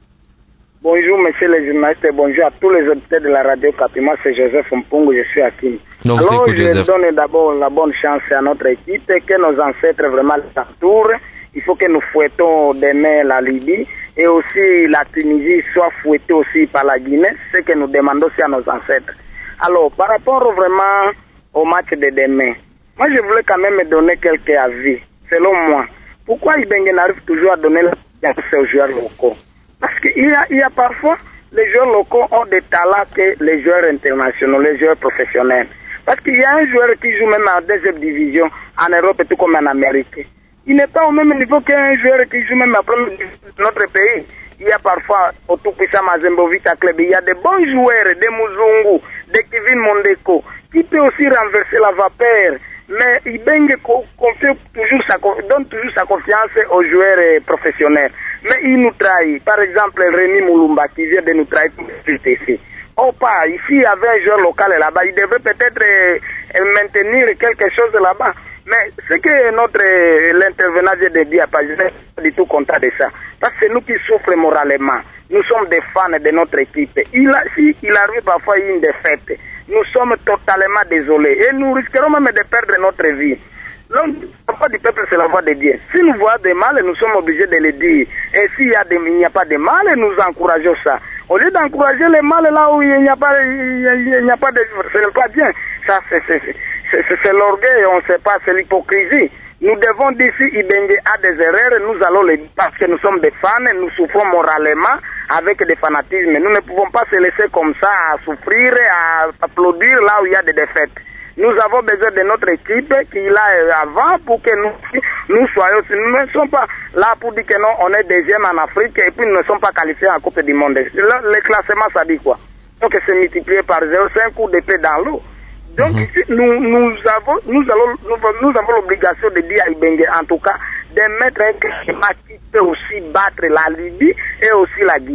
Bonjour, monsieur le journaliste, et bonjour à tous les auditeurs de la radio Kapima. C'est Joseph Mpongo, je suis à Kindu. Non, Alors, je Joseph. donne d'abord la bonne chance à notre équipe, que nos ancêtres vraiment l'entourent. Il faut que nous fouettons demain la Libye et aussi la Tunisie soit fouettée aussi par la Guinée, ce que nous demandons aussi à nos ancêtres. Alors, par rapport vraiment au match de demain, moi je voulais quand même donner quelques avis. Selon moi, pourquoi Ibenge n'arrive toujours à donner la chance aux joueurs locaux? Parce qu'il y a, il y a parfois, les joueurs locaux ont des talents que les joueurs internationaux, les joueurs professionnels. Parce qu'il y a un joueur qui joue même en deuxième division en Europe tout comme en Amérique. Il n'est pas au même niveau qu'un joueur qui joue même à première division de notre pays. Il y a parfois, au tout-puissant Mazembe Vita Club, il y a des bons joueurs, des Muzungu, des Kevin Mondeko, qui peut aussi renverser la vapeur. Mais Ibenge confie toujours sa, donne toujours sa confiance aux joueurs professionnels. Mais il nous trahit. Par exemple, Rémi Moulumba qui vient de nous trahir tout ici. Oh pas, ici il y avait un joueur local là-bas, il devrait peut-être euh, maintenir quelque chose là-bas. Mais ce que notre l'intervenant vient de dire, je ne suis pas du tout content de ça. Parce que c'est nous qui souffrons moralement. Nous sommes des fans de notre équipe. Il, a, si il arrive parfois une défaite, nous sommes totalement désolés. Et nous risquerons même de perdre notre vie. Donc, la voix du peuple, c'est la voix de Dieu. Si nous voyons des mal, nous sommes obligés de le dire. Et s'il y a des, il n'y a pas de mal, nous encourageons ça. Au lieu d'encourager les mal là où il n'y a pas, il n'y a pas de, ce n'est pas bien. Ça, c'est, c'est, c'est, c'est, c'est l'orgueil, on ne sait pas, c'est l'hypocrisie. Nous devons dire si Ibenge a des erreurs, nous allons le dire parce que nous sommes des fans, nous souffrons moralement avec des fanatismes. Nous ne pouvons pas se laisser comme ça à souffrir, à applaudir là où il y a des défaites. Nous avons besoin de notre équipe qui est là avant pour que nous, nous soyons. Nous ne sommes pas là pour dire que non, on est deuxième en Afrique et puis nous ne sommes pas qualifiés en Coupe du Monde. Le, le classement, ça dit quoi? Donc c'est multiplié par zéro, c'est un coup d'épée dans l'eau. Donc mm-hmm. nous, nous avons, nous allons, nous, nous avons l'obligation de dire à Ibenge, en tout cas, de mettre un classement qui peut aussi battre la Libye et aussi la Guinée.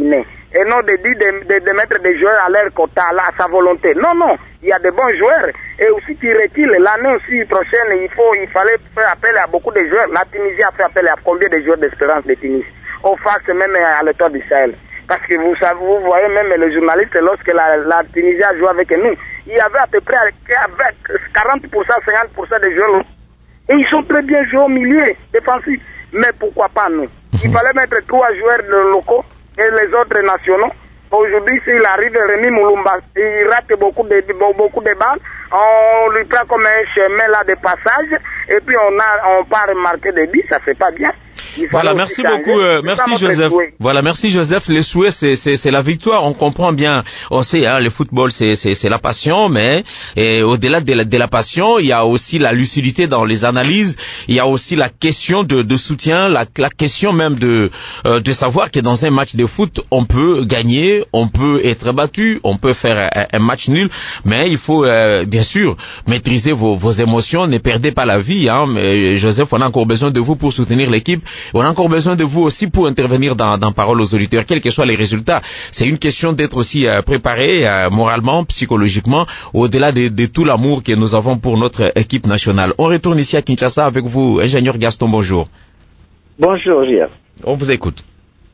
et non de dire de, de, de mettre des joueurs à leur quota, là, à sa volonté. Non, non, il y a de bons joueurs. Et aussi, tu recules, l'année aussi prochaine, il faut, il fallait faire appel à beaucoup de joueurs. La Tunisie a fait appel à combien de joueurs d'Espérance de Tunis? Au face, même à l'état du Sahel. Parce que vous savez, vous voyez même les journalistes, lorsque la, la Tunisie a joué avec nous, il y avait à peu près avec quarante pour cent, cinquante pour cent des joueurs. Et ils sont très bien joués au milieu défensif. Mais pourquoi pas nous? Il fallait mettre trois joueurs de locaux et les autres nationaux. Aujourd'hui, s'il arrive, Rémi Moulumba, il rate beaucoup de, beaucoup de balles. On lui prend comme un chemin là de passage. Et puis on a, on part marquer des buts, ça fait pas bien. Voilà, merci beaucoup, euh, merci Joseph. Souhait. Voilà, merci Joseph. Les souhaits, c'est c'est c'est la victoire. On comprend bien. On sait, hein, le football, c'est c'est c'est la passion, mais et au-delà de la, de la passion, il y a aussi la lucidité dans les analyses. Il y a aussi la question de de soutien, la la question même de euh, de savoir que dans un match de foot, on peut gagner, on peut être battu, on peut faire un, un match nul, mais il faut euh, bien sûr maîtriser vos vos émotions. Ne perdez pas la vie, hein. Mais, Joseph, on a encore besoin de vous pour soutenir l'équipe. On a encore besoin de vous aussi pour intervenir dans, dans Parole aux auditeurs, quels que soient les résultats. C'est une question d'être aussi euh, préparé euh, moralement, psychologiquement, au-delà de, de tout l'amour que nous avons pour notre équipe nationale. On retourne ici à Kinshasa avec vous, ingénieur Gaston, bonjour. Bonjour, Gilles. On vous écoute.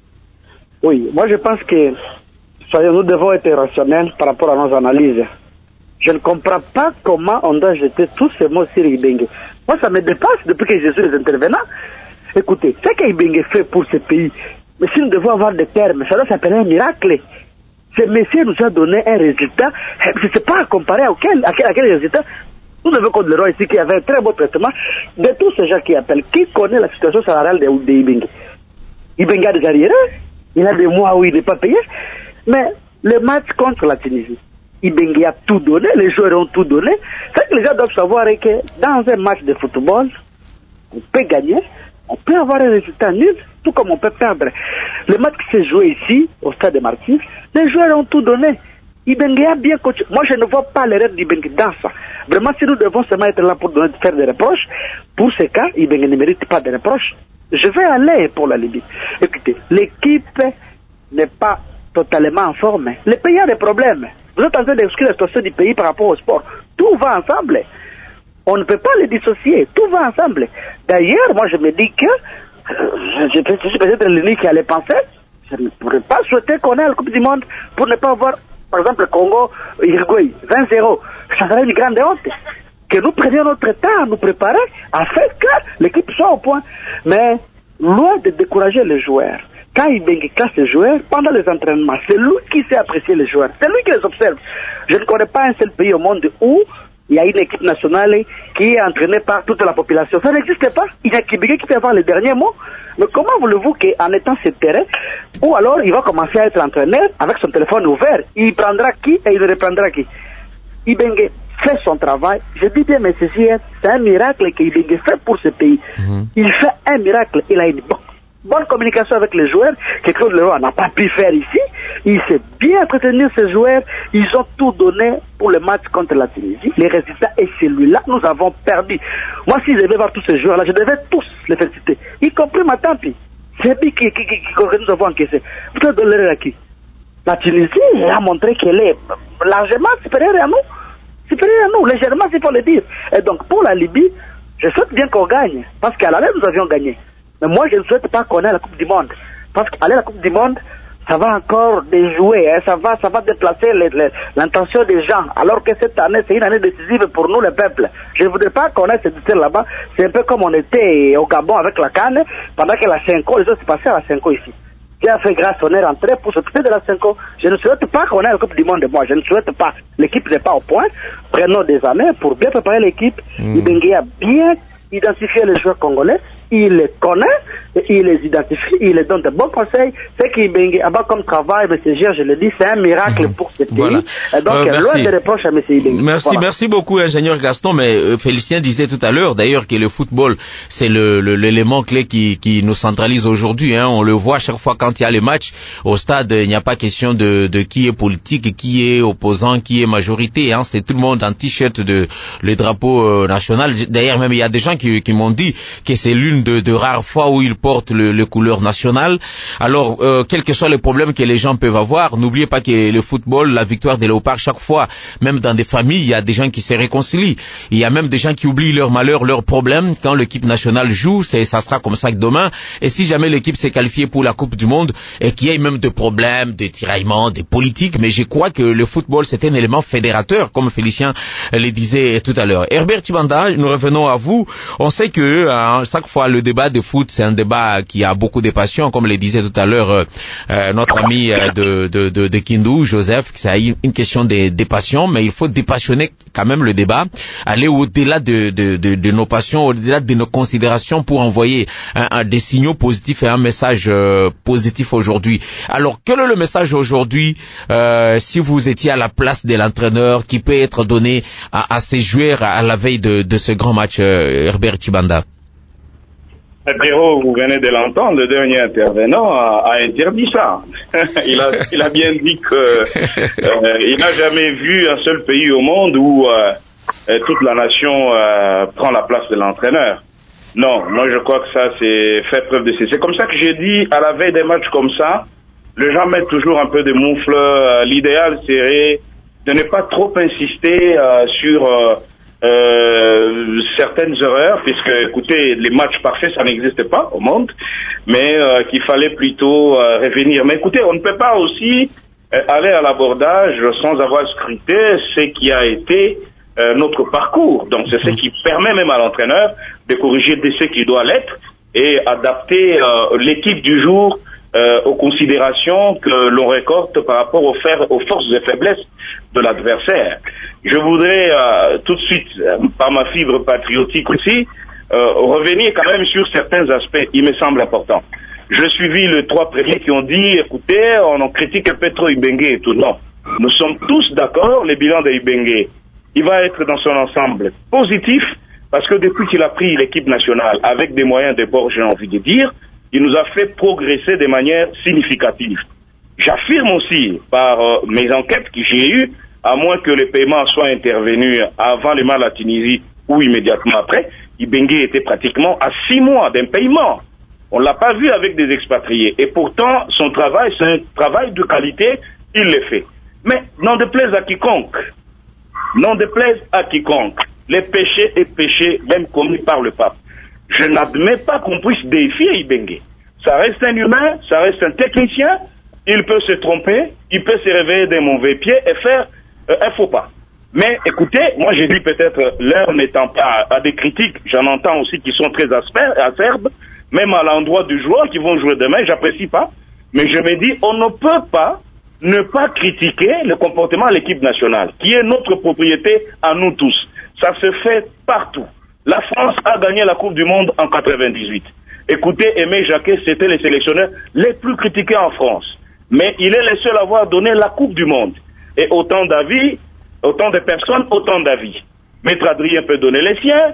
Oui, moi je pense que soyons, nous devons être rationnels par rapport à nos analyses. Je ne comprends pas comment on doit jeter tous ces mots sur Ibenge. Moi, ça me dépasse depuis que je suis les intervenants. Écoutez, ce qu'Ibenge fait pour ce pays, mais si nous devons avoir des termes, ça doit s'appeler un miracle. Ce monsieur nous a donné un résultat, je ne sais pas à comparer à quel, à quel, à quel résultat. Nous devons qu'on le roi ici qui avait un très beau traitement de tous ces gens qui appellent. Qui connaît la situation salariale de, de Ibenge? Ibenge a des arriérés, il a des mois où il n'est pas payé, mais le match contre la Tunisie, Ibenge a tout donné, les joueurs ont tout donné. Ce que les gens doivent savoir est que dans un match de football, on peut gagner, on peut avoir un résultat nul, tout comme on peut perdre. Le match qui s'est joué ici, au stade de Martyrs, les joueurs ont tout donné. Ibenge a bien coaché. Moi, je ne vois pas l'erreur d'Ibenge dans ça. Vraiment, si nous devons seulement être là pour donner, faire des reproches, pour ce cas, Ibenge ne mérite pas de reproches. Je vais aller pour la Libye. Écoutez, l'équipe n'est pas totalement en forme. Le pays a des problèmes. Vous êtes en train d'exclure la situation du pays par rapport au sport. Tout va ensemble. On ne peut pas les dissocier. Tout va ensemble. D'ailleurs, moi, je me dis que euh, je, je suis peut-être l'unique qui allait penser. Je ne pourrais pas souhaiter qu'on ait la Coupe du Monde pour ne pas avoir, par exemple, le Congo, Uruguay, vingt zéro. Ça serait une grande honte. Que nous prenions notre temps à nous préparer afin que l'équipe soit au point. Mais loin de décourager les joueurs, quand Ibenge casse les joueurs, pendant les entraînements, c'est lui qui sait apprécier les joueurs. C'est lui qui les observe. Je ne connais pas un seul pays au monde où il y a une équipe nationale qui est entraînée par toute la population. Ça n'existe pas. Il y a Kibige qui peut avoir les derniers mots. Mais comment voulez-vous qu'en étant sur terrain, ou alors il va commencer à être entraîneur avec son téléphone ouvert, il prendra qui et il reprendra qui? Ibenge fait son travail. Je dis bien, mais ceci est, c'est un miracle qu'Ibenge fait pour ce pays. Mm-hmm. Il fait un miracle. Il a une bonne, bonne communication avec les joueurs que Claude Leroy n'a pas pu faire ici. Il sait bien entretenir ses joueurs. Ils ont tout donné pour le match contre la Tunisie. Les résultats est celui-là. Nous avons perdu. Moi, si je devais voir tous ces joueurs-là, je devais tous les féliciter. Y compris ma tante. C'est lui qui, qui, qui, qui, que nous avons encaissé. Vous avez donné à qui? La Tunisie a montré qu'elle est largement supérieure à nous. Supérieure à nous, légèrement, s'il faut le dire. Et donc, pour la Libye, je souhaite bien qu'on gagne. Parce qu'à l'aller, nous avions gagné. Mais moi, je ne souhaite pas qu'on ait la Coupe du Monde. Parce qu'aller à la Coupe du Monde, ça va encore déjouer, hein, ça va, ça va déplacer les, les, l'intention des gens. Alors que cette année, c'est une année décisive pour nous, le peuple. Je ne voudrais pas qu'on ait cette histoire là-bas. C'est un peu comme on était au Gabon avec la Cannes, pendant que la Cinco, les autres se passaient à la Cinco ici. Qui a fait grâce, on est rentré pour s'occuper de la Cinco. Je ne souhaite pas qu'on ait la Coupe du Monde, moi. Je ne souhaite pas. L'équipe n'est pas au point. Prenons des années pour bien préparer l'équipe. Mmh. Ibenge a bien identifié les joueurs congolais. Il les connaît, il les identifie, il les donne de bons conseils. C'est qu'Ibenge a comme travail, M. Gir, je le dis, c'est un miracle mmh. pour ce pays. Voilà. Et donc, euh, loin de reproches à M. Ibenge. Merci, voilà. Merci beaucoup, ingénieur Gaston. Mais euh, Félicien disait tout à l'heure, d'ailleurs, que le football, c'est le, le, l'élément clé qui, qui nous centralise aujourd'hui. Hein. On le voit chaque fois quand il y a les matchs au stade. Il n'y a pas question de, de qui est politique, qui est opposant, qui est majorité. Hein. C'est tout le monde en t-shirt de le drapeau euh, national. D'ailleurs, même il y a des gens qui, qui m'ont dit que c'est l'une l'une de, de rares fois où il porte le, le couleur nationale. Alors, euh, quels que soient les problèmes que les gens peuvent avoir, n'oubliez pas que le football, la victoire des Léopards, chaque fois, même dans des familles, il y a des gens qui se réconcilient. Il y a même des gens qui oublient leurs malheurs, leurs problèmes. Quand l'équipe nationale joue, c'est, ça sera comme ça que demain. Et si jamais l'équipe s'est qualifiée pour la Coupe du Monde, et qu'il y ait même des problèmes, des tiraillements, des politiques, mais je crois que le football, c'est un élément fédérateur, comme Félicien le disait tout à l'heure. Herbert Chibanda, nous revenons à vous. On sait que hein, chaque fois le débat de foot, c'est un débat qui a beaucoup de passion, comme le disait tout à l'heure euh, notre ami euh, de, de, de, de Kindu, Joseph, c'est une question de, de passion, mais il faut dépassionner quand même le débat, aller au-delà de, de, de, de nos passions, au-delà de nos considérations pour envoyer un, un, des signaux positifs et un message euh, positif aujourd'hui. Alors, quel est le message aujourd'hui euh, si vous étiez à la place de l'entraîneur qui peut être donné à, à ces joueurs à la veille de, de ce grand match, euh, Herbert Chibanda? Pierrot, vous venez de l'entendre, le dernier intervenant a, a interdit ça. il, a, il a bien dit que euh, il n'a jamais vu un seul pays au monde où euh, toute la nation euh, prend la place de l'entraîneur. Non, moi je crois que ça c'est fait preuve de c'est. C'est comme ça que j'ai dit à la veille des matchs comme ça, les gens mettent toujours un peu de moufle. Euh, l'idéal serait de ne pas trop insister euh, sur euh, euh, certaines erreurs, puisque écoutez, les matchs parfaits ça n'existe pas au monde, mais euh, qu'il fallait plutôt euh, revenir. Mais écoutez, on ne peut pas aussi euh, aller à l'abordage sans avoir scruté ce qui a été euh, notre parcours. Donc c'est ce qui permet même à l'entraîneur de corriger de ce qui doit l'être et adapter euh, l'équipe du jour euh, aux considérations que l'on récolte par rapport aux, fer- aux forces et faiblesses de l'adversaire. Je voudrais euh, tout de suite, euh, par ma fibre patriotique aussi, euh, revenir quand même sur certains aspects, il me semble important. Je suivis les trois premiers qui ont dit, écoutez, on en critique un peu trop Ibenge et tout. Non, nous sommes tous d'accord, le bilan de Ibenge, il va être dans son ensemble positif, parce que depuis qu'il a pris l'équipe nationale, avec des moyens de bord, j'ai envie de dire, il nous a fait progresser de manière significative. J'affirme aussi, par euh, mes enquêtes que j'ai eues, à moins que les paiements soient intervenus avant les matchs à la Tunisie ou immédiatement après, Ibenge était pratiquement à six mois d'un paiement. On ne l'a pas vu avec des expatriés. Et pourtant, son travail, c'est un travail de qualité, il le fait. Mais n'en déplaise à quiconque, n'en déplaise à quiconque, les péchés et péchés, même commis par le pape. Je n'admets pas qu'on puisse défier Ibenge. Ça reste un humain, ça reste un technicien, il peut se tromper, il peut se réveiller d'un mauvais pied et faire euh, un faux pas. Mais écoutez, moi j'ai dit peut-être l'heure n'étant pas à, à des critiques, j'en entends aussi qui sont très asper, acerbes, même à l'endroit du joueur qui vont jouer demain, j'apprécie pas, mais je me dis on ne peut pas ne pas critiquer le comportement de l'équipe nationale, qui est notre propriété à nous tous. Ça se fait partout. La France a gagné la Coupe du Monde en quatre-vingt-dix-huit. Écoutez, Aimé Jacquet, c'était le sélectionneur les plus critiqués en France. Mais il est le seul à avoir donné la Coupe du Monde. Et autant d'avis, autant de personnes, autant d'avis. Maître Adrien peut donner les siens,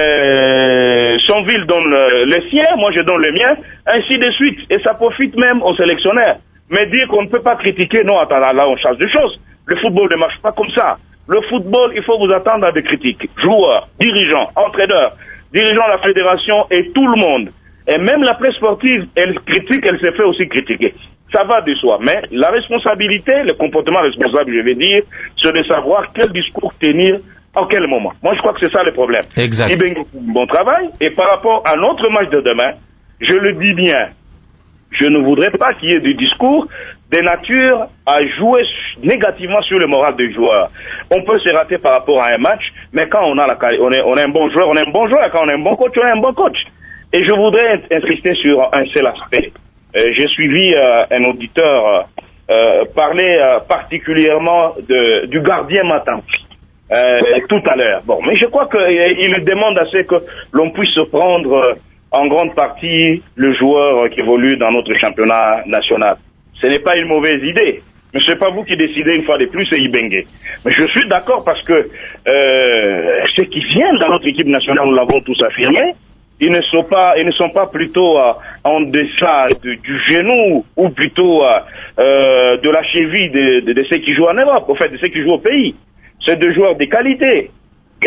euh, Sonville donne euh, les siens, moi je donne les miens, ainsi de suite. Et ça profite même aux sélectionneurs. Mais dire qu'on ne peut pas critiquer, non, attends, là, là on change de choses. Le football ne marche pas comme ça. Le football, il faut vous attendre à des critiques. Joueurs, dirigeants, entraîneurs, dirigeants de la fédération et tout le monde. Et même la presse sportive, elle critique, elle se fait aussi critiquer. Ça va de soi. Mais la responsabilité, le comportement responsable, je vais dire, c'est de savoir quel discours tenir en quel moment. Moi, je crois que c'est ça le problème. Exact. Ibenge fait un bon travail. Et par rapport à notre match de demain, je le dis bien, je ne voudrais pas qu'il y ait des discours de nature à jouer négativement sur le moral des joueurs. On peut se rater par rapport à un match, mais quand on a la on est, on est un bon joueur, on est un bon joueur. Quand on est un bon coach, on est un bon coach. Et je voudrais insister sur un seul aspect. Euh, j'ai suivi euh, un auditeur euh, parler euh, particulièrement de, du gardien matin euh, tout à l'heure. Bon, mais je crois qu'il euh, demande assez que l'on puisse prendre euh, en grande partie le joueur euh, qui évolue dans notre championnat national. Ce n'est pas une mauvaise idée. Mais ce n'est pas vous qui décidez une fois de plus, c'est Ibenge. Mais je suis d'accord parce que euh, ceux qui viennent dans notre équipe nationale, nous l'avons tous affirmé, ils ne sont pas, ils ne sont pas plutôt euh, en deçà de, du genou ou plutôt euh, euh, de la cheville de, de, de ceux qui jouent en Europe, en fait, de ceux qui jouent au pays. C'est deux joueurs de qualité. Et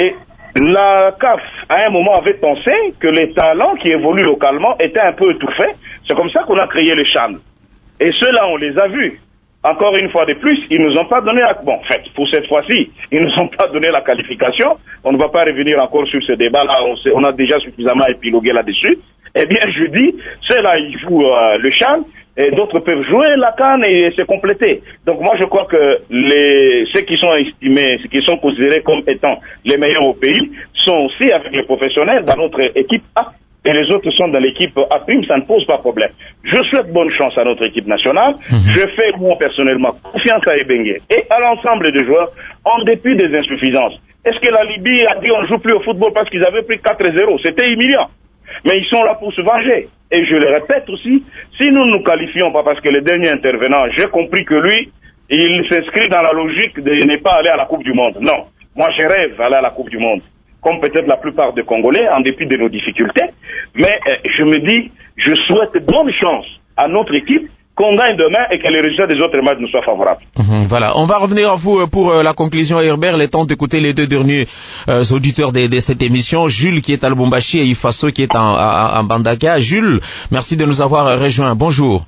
La C A F, à un moment, avait pensé que les talents qui évoluent localement étaient un peu étouffés. C'est comme ça qu'on a créé les CHAN. Et ceux-là, on les a vus. Encore une fois de plus, ils nous ont pas donné la... Bon, en fait, pour cette fois-ci, ils nous ont pas donné la qualification. On ne va pas revenir encore sur ce débat-là. On, on a déjà suffisamment épilogué là-dessus. Eh bien, je dis, ceux-là, ils jouent euh, le CHAN, et d'autres peuvent jouer la CAN et se compléter. Donc moi, je crois que les ceux qui sont estimés, ceux qui sont considérés comme étant les meilleurs au pays, sont aussi avec les professionnels dans notre équipe A. Et les autres sont dans l'équipe A prime, ça ne pose pas de problème. Je souhaite bonne chance à notre équipe nationale. Mm-hmm. Je fais, moi, personnellement, confiance à Ebengue et à l'ensemble des joueurs, en dépit des insuffisances. Est-ce que la Libye a dit on ne joue plus au football parce qu'ils avaient pris quatre zéro? C'était humiliant. Mais ils sont là pour se venger. Et je le répète aussi, si nous ne nous qualifions pas parce que le dernier intervenant, j'ai compris que lui, il s'inscrit dans la logique de ne pas aller à la Coupe du Monde. Non. Moi, je rêve d'aller à la Coupe du Monde. Comme peut-être la plupart des Congolais, en dépit de nos difficultés. Mais euh, je me dis, je souhaite bonne chance à notre équipe, qu'on gagne demain et que les résultats des autres matchs nous soient favorables. Mmh, voilà, on va revenir à vous pour euh, la conclusion, Herbert. Le temps d'écouter les deux derniers euh, auditeurs de, de cette émission, Jules qui est à Lubumbashi et Ifaso qui est en, en, en Bandaka. Jules, merci de nous avoir rejoints. Bonjour.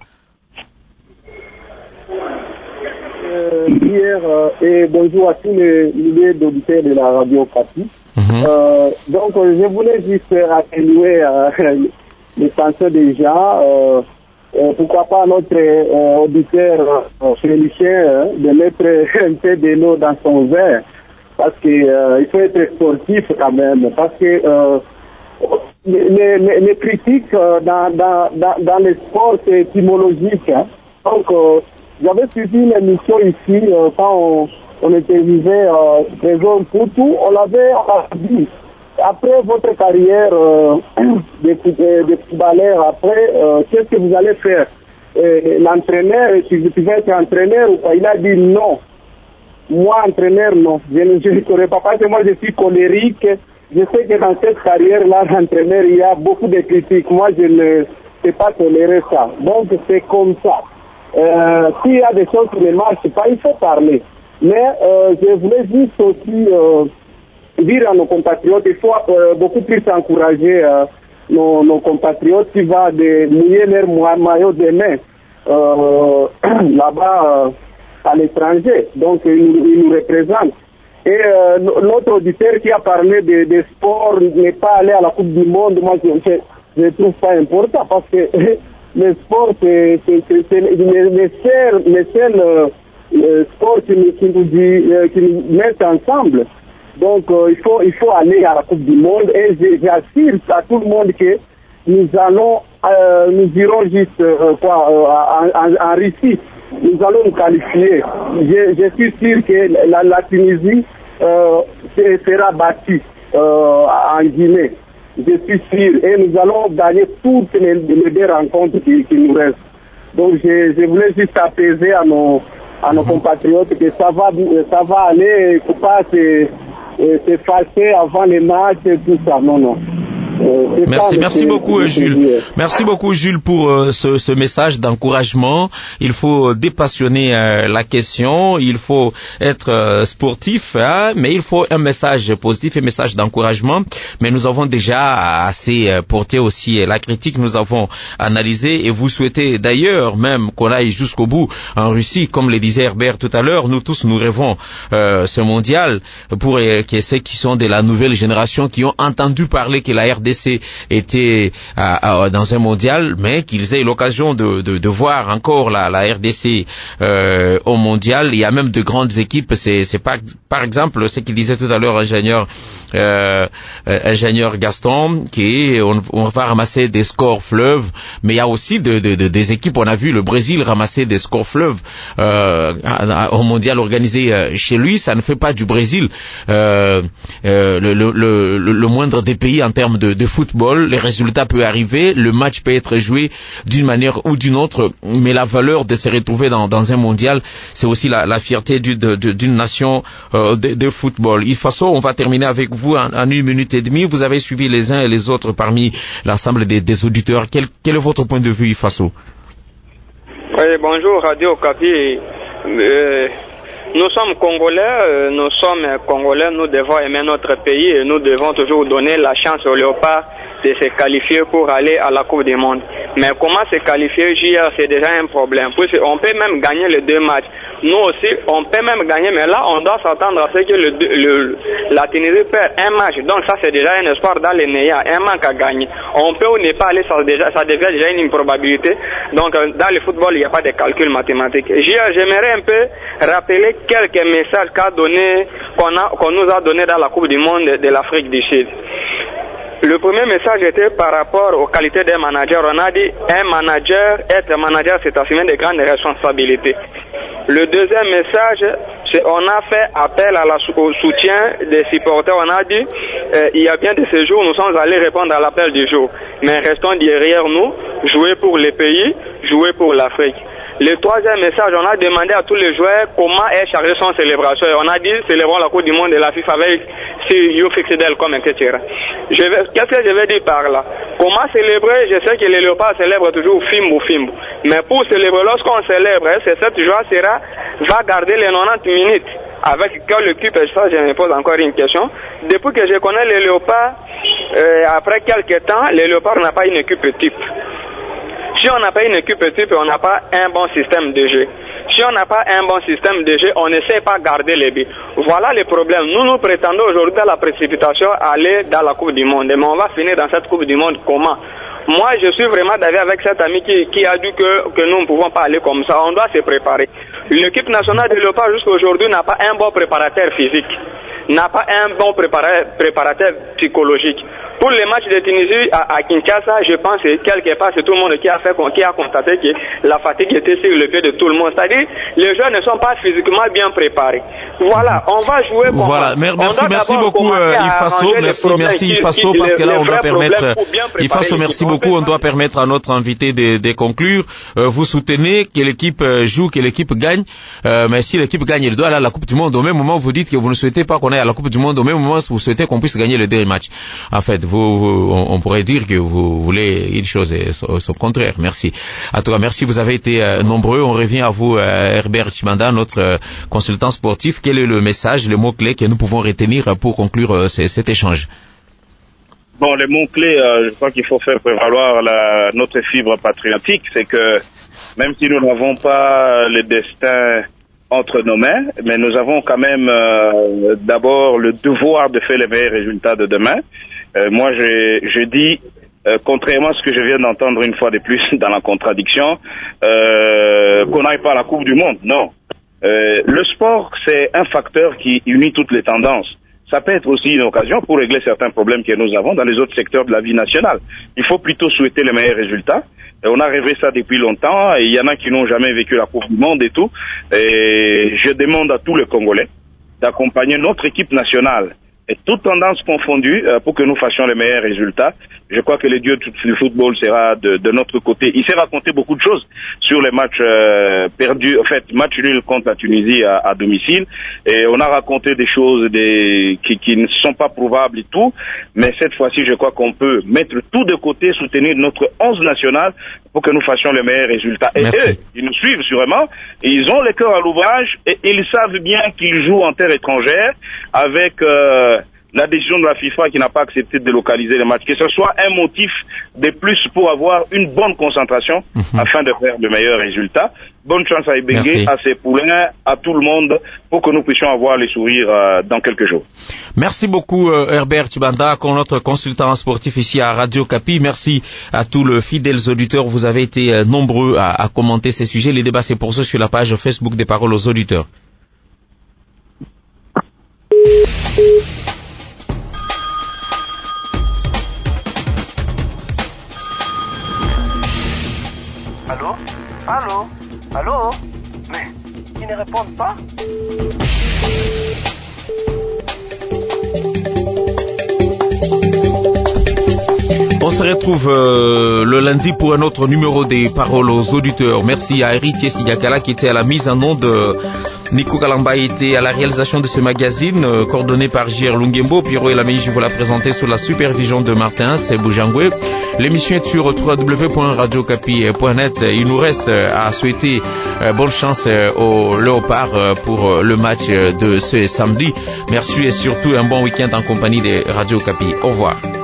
Euh, Pierre, euh, et bonjour à tous les milliers d'auditeurs de la radio Okapi. Mmh. Euh, donc, euh, je voulais juste atténuer euh, les pensées des gens. Euh, euh, pourquoi pas notre euh, auditeur euh, félicien euh, de mettre un peu de l'eau dans son verre, parce que euh, il faut être sportif quand même, parce que euh, les, les, les critiques euh, dans, dans, dans, dans les sports c'est étymologique. Hein. Donc, euh, j'avais suivi une émission ici euh, quand on on interviewait euh, Trésor Poutou, on l'avait dit. Après votre carrière euh, de, de, de footballeur, après, euh, qu'est-ce que vous allez faire? Et l'entraîneur, si vous pouvez être entraîneur ou pas, il a dit non. Moi, entraîneur, non. Je ne je ne connais pas parce que moi, je suis colérique. Je sais que dans cette carrière-là, l'entraîneur, il y a beaucoup de critiques. Moi, je ne sais pas tolérer ça. Donc, c'est comme ça. Euh, s'il y a des choses qui ne marchent pas, il faut parler. Mais euh, je voulais juste aussi euh, dire à nos compatriotes, il faut euh, beaucoup plus encourager euh, nos, nos compatriotes qui vont de mouiller leur maillot de main euh, là-bas euh, à l'étranger. Donc, ils, ils nous représentent. Et euh, notre auditeur qui a parlé de, de sport, n'est pas allé à la Coupe du Monde, moi je ne trouve pas important parce que le sport, c'est les seuls... Les seuls euh, le sport qui nous, qui nous, dit, euh, qui nous met ensemble. Donc euh, il faut il faut aller à la Coupe du Monde et j'assure à tout le monde que nous allons euh, nous irons juste euh, quoi euh, en, en, en Russie. Nous allons nous qualifier. Je, je suis sûr que la, la Tunisie euh, sera battue euh, en Guinée. Je suis sûr et nous allons gagner toutes les, les deux rencontres qui, qui nous restent. Donc je, je voulais juste apaiser à nos à nos compatriotes que ça va, ça va aller, il ne faut pas se, se fâcher avant les matchs et tout ça, non, non. Euh, merci, merci beaucoup Jules. Merci beaucoup Jules pour euh, ce, ce message d'encouragement. Il faut dépassionner euh, la question, il faut être euh, sportif, hein, mais il faut un message positif, un message d'encouragement. Mais nous avons déjà assez euh, porté aussi la critique, nous avons analysé et vous souhaitez d'ailleurs même qu'on aille jusqu'au bout en Russie, comme le disait Herbert tout à l'heure. Nous tous nous rêvons euh, ce mondial pour euh, que ceux qui sont de la nouvelle génération qui ont entendu parler que la R D C était euh, dans un mondial, mais qu'ils aient l'occasion de, de, de voir encore la, la R D C euh, au mondial. Il y a même de grandes équipes. C'est, c'est pas, par exemple, ce qu'il disait tout à l'heure, ingénieur, euh, ingénieur Gaston, qui on, on va ramasser des scores fleuves, mais il y a aussi de, de, de, des équipes. On a vu le Brésil ramasser des scores fleuves euh, au mondial organisé chez lui. Ça ne fait pas du Brésil euh, euh, le, le, le, le moindre des pays en termes de, de football. Les résultats peuvent arriver, le match peut être joué d'une manière ou d'une autre, mais la valeur de se retrouver dans, dans un mondial, c'est aussi la, la fierté du, de, de, d'une nation euh, de, de football. De toute façon, on va terminer avec vous en, en une minute et demie. Vous avez suivi les uns et les autres parmi l'ensemble des, des auditeurs. Quel, quel est votre point de vue, Ifaso? Oui, bonjour Radio Okapi. Euh, Nous sommes Congolais, euh, nous sommes Congolais, nous devons aimer notre pays et nous devons toujours donner la chance aux Léopards de se qualifier pour aller à la Coupe du Monde. Mais comment se qualifier J R, c'est déjà un problème. On peut même gagner les deux matchs. Nous aussi, on peut même gagner, mais là, on doit s'attendre à ce que le, le, la Tunisie perd un match. Donc ça, c'est déjà un espoir dans les Néa, un manque à gagner. On peut ou ne pas aller, ça, déjà, ça devient déjà une improbabilité. Donc dans le football, il n'y a pas de calcul mathématique. J'aimerais un peu rappeler quelques messages qu'a donné, qu'on a, qu'on nous a donné dans la Coupe du Monde de l'Afrique du Sud. Le premier message était par rapport aux qualités d'un manager. On a dit, un manager, être manager, c'est assumer de grandes responsabilités. Le deuxième message, c'est on a fait appel à la, au soutien des supporters. On a dit, euh, il y a bien de ces jours, nous sommes allés répondre à l'appel du jour. Mais restons derrière nous, jouer pour le pays, jouer pour l'Afrique. Le troisième message, on a demandé à tous les joueurs comment est chargé son célébration. On a dit, célébrons la Coupe du Monde de la FIFA avec You Fixedel comme et cetera. Qu'est-ce que je vais dire par là? Comment célébrer? Je sais que les Léopards célèbrent toujours Fimbo Fimbo. Mais pour célébrer, lorsqu'on célèbre, c'est cette joie sera, va garder les quatre-vingt-dix minutes. Avec quelle équipe, ça, je me pose encore une question. Depuis que je connais les Léopards, euh, après quelques temps, les Léopards n'ont pas une équipe type. Si on n'a pas une équipe type, on n'a pas un bon système de jeu. Si on n'a pas un bon système de jeu, on ne sait pas garder les buts. Voilà le problème. Nous, nous prétendons aujourd'hui dans la précipitation aller dans la Coupe du Monde. Mais on va finir dans cette Coupe du Monde comment? Moi, je suis vraiment d'accord avec cet ami qui, qui a dit que, que nous ne pouvons pas aller comme ça. On doit se préparer. L'équipe nationale de Léopard jusqu'à aujourd'hui n'a pas un bon préparateur physique, n'a pas un bon préparateur, préparateur psychologique. Pour les matchs de Tunisie à, à Kinshasa, je pense que quelque part c'est tout le monde qui a fait, qui a constaté que la fatigue était sur le pied de tout le monde. C'est-à-dire, les joueurs ne sont pas physiquement bien préparés. Voilà, on va jouer comme voilà. Merci, merci beaucoup euh, Ifaso, merci, merci Ifaso, parce que là on doit permettre, Ifaso, merci beaucoup, on doit permettre à notre invité de, de conclure. Euh, vous soutenez que l'équipe joue, que l'équipe gagne, euh, mais si l'équipe gagne, elle doit aller à la Coupe du Monde. Au même moment, vous dites que vous ne souhaitez pas qu'on aille à la Coupe du Monde. Au même moment, vous souhaitez qu'on puisse gagner les deux matchs. En fait, vous, vous on, on pourrait dire que vous voulez une chose et son, son contraire. Merci. En tout cas, merci. Vous avez été euh, nombreux. On revient à vous, euh, Herbert Chibanda, notre euh, consultant sportif. Quel est le message, le mot-clé que nous pouvons retenir pour conclure euh, cet échange? Bon, les mots-clés, euh, je crois qu'il faut faire prévaloir la, notre fibre patriotique. C'est que même si nous n'avons pas le destin entre nos mains, mais nous avons quand même euh, d'abord le devoir de faire les meilleurs résultats de demain. Euh, moi, je, je dis, euh, contrairement à ce que je viens d'entendre une fois de plus dans la contradiction, euh, qu'on n'aille pas à la Coupe du Monde. Non. Euh, le sport, c'est un facteur qui unit toutes les tendances. Ça peut être aussi une occasion pour régler certains problèmes que nous avons dans les autres secteurs de la vie nationale. Il faut plutôt souhaiter les meilleurs résultats. Et on a rêvé ça depuis longtemps, et il y en a qui n'ont jamais vécu la Coupe du Monde et tout. Et je demande à tous les Congolais d'accompagner notre équipe nationale, et toutes tendances confondues, euh, pour que nous fassions les meilleurs résultats. Je crois que le dieu du football sera de, de notre côté. Il s'est raconté beaucoup de choses sur les matchs euh, perdus, en fait, match nul contre la Tunisie à, à domicile. Et on a raconté des choses des, qui, qui ne sont pas prouvables et tout. Mais cette fois-ci, je crois qu'on peut mettre tout de côté, soutenir notre onze nationale pour que nous fassions les meilleurs résultats. Et Merci. Eux, ils nous suivent sûrement. Et ils ont le cœur à l'ouvrage et ils savent bien qu'ils jouent en terre étrangère avec euh, la décision de la FIFA qui n'a pas accepté de délocaliser les matchs, que ce soit un motif de plus pour avoir une bonne concentration mmh. afin de faire de meilleurs résultats. Bonne chance à Ibenge, à ses poulains, à tout le monde, pour que nous puissions avoir les sourires euh, dans quelques jours. Merci beaucoup euh, Herbert Chibanda, notre consultant sportif ici à Radio Kapi. Merci à tous les fidèles auditeurs. Vous avez été euh, nombreux à, à commenter ces sujets. Les débats, c'est pour ceux sur la page Facebook des Paroles aux auditeurs. Allô? Allô? Allô? Mais, ils ne répondent pas? On se retrouve euh, le lundi pour un autre numéro des Paroles aux auditeurs. Merci à Héritier Sigakala qui était à la mise en onde de Nico Kalamba était à la réalisation de ce magazine, euh, coordonné par J R Lungembo. Pierrot et la Meiji vous l'a présenté sous la supervision de Martin Sebujangwe. L'émission est sur w w w point radio capi point net. Il nous reste à souhaiter euh, bonne chance euh, aux Léopards euh, pour euh, le match euh, de ce samedi. Merci et surtout un bon week-end en compagnie de Radio Capi. Au revoir.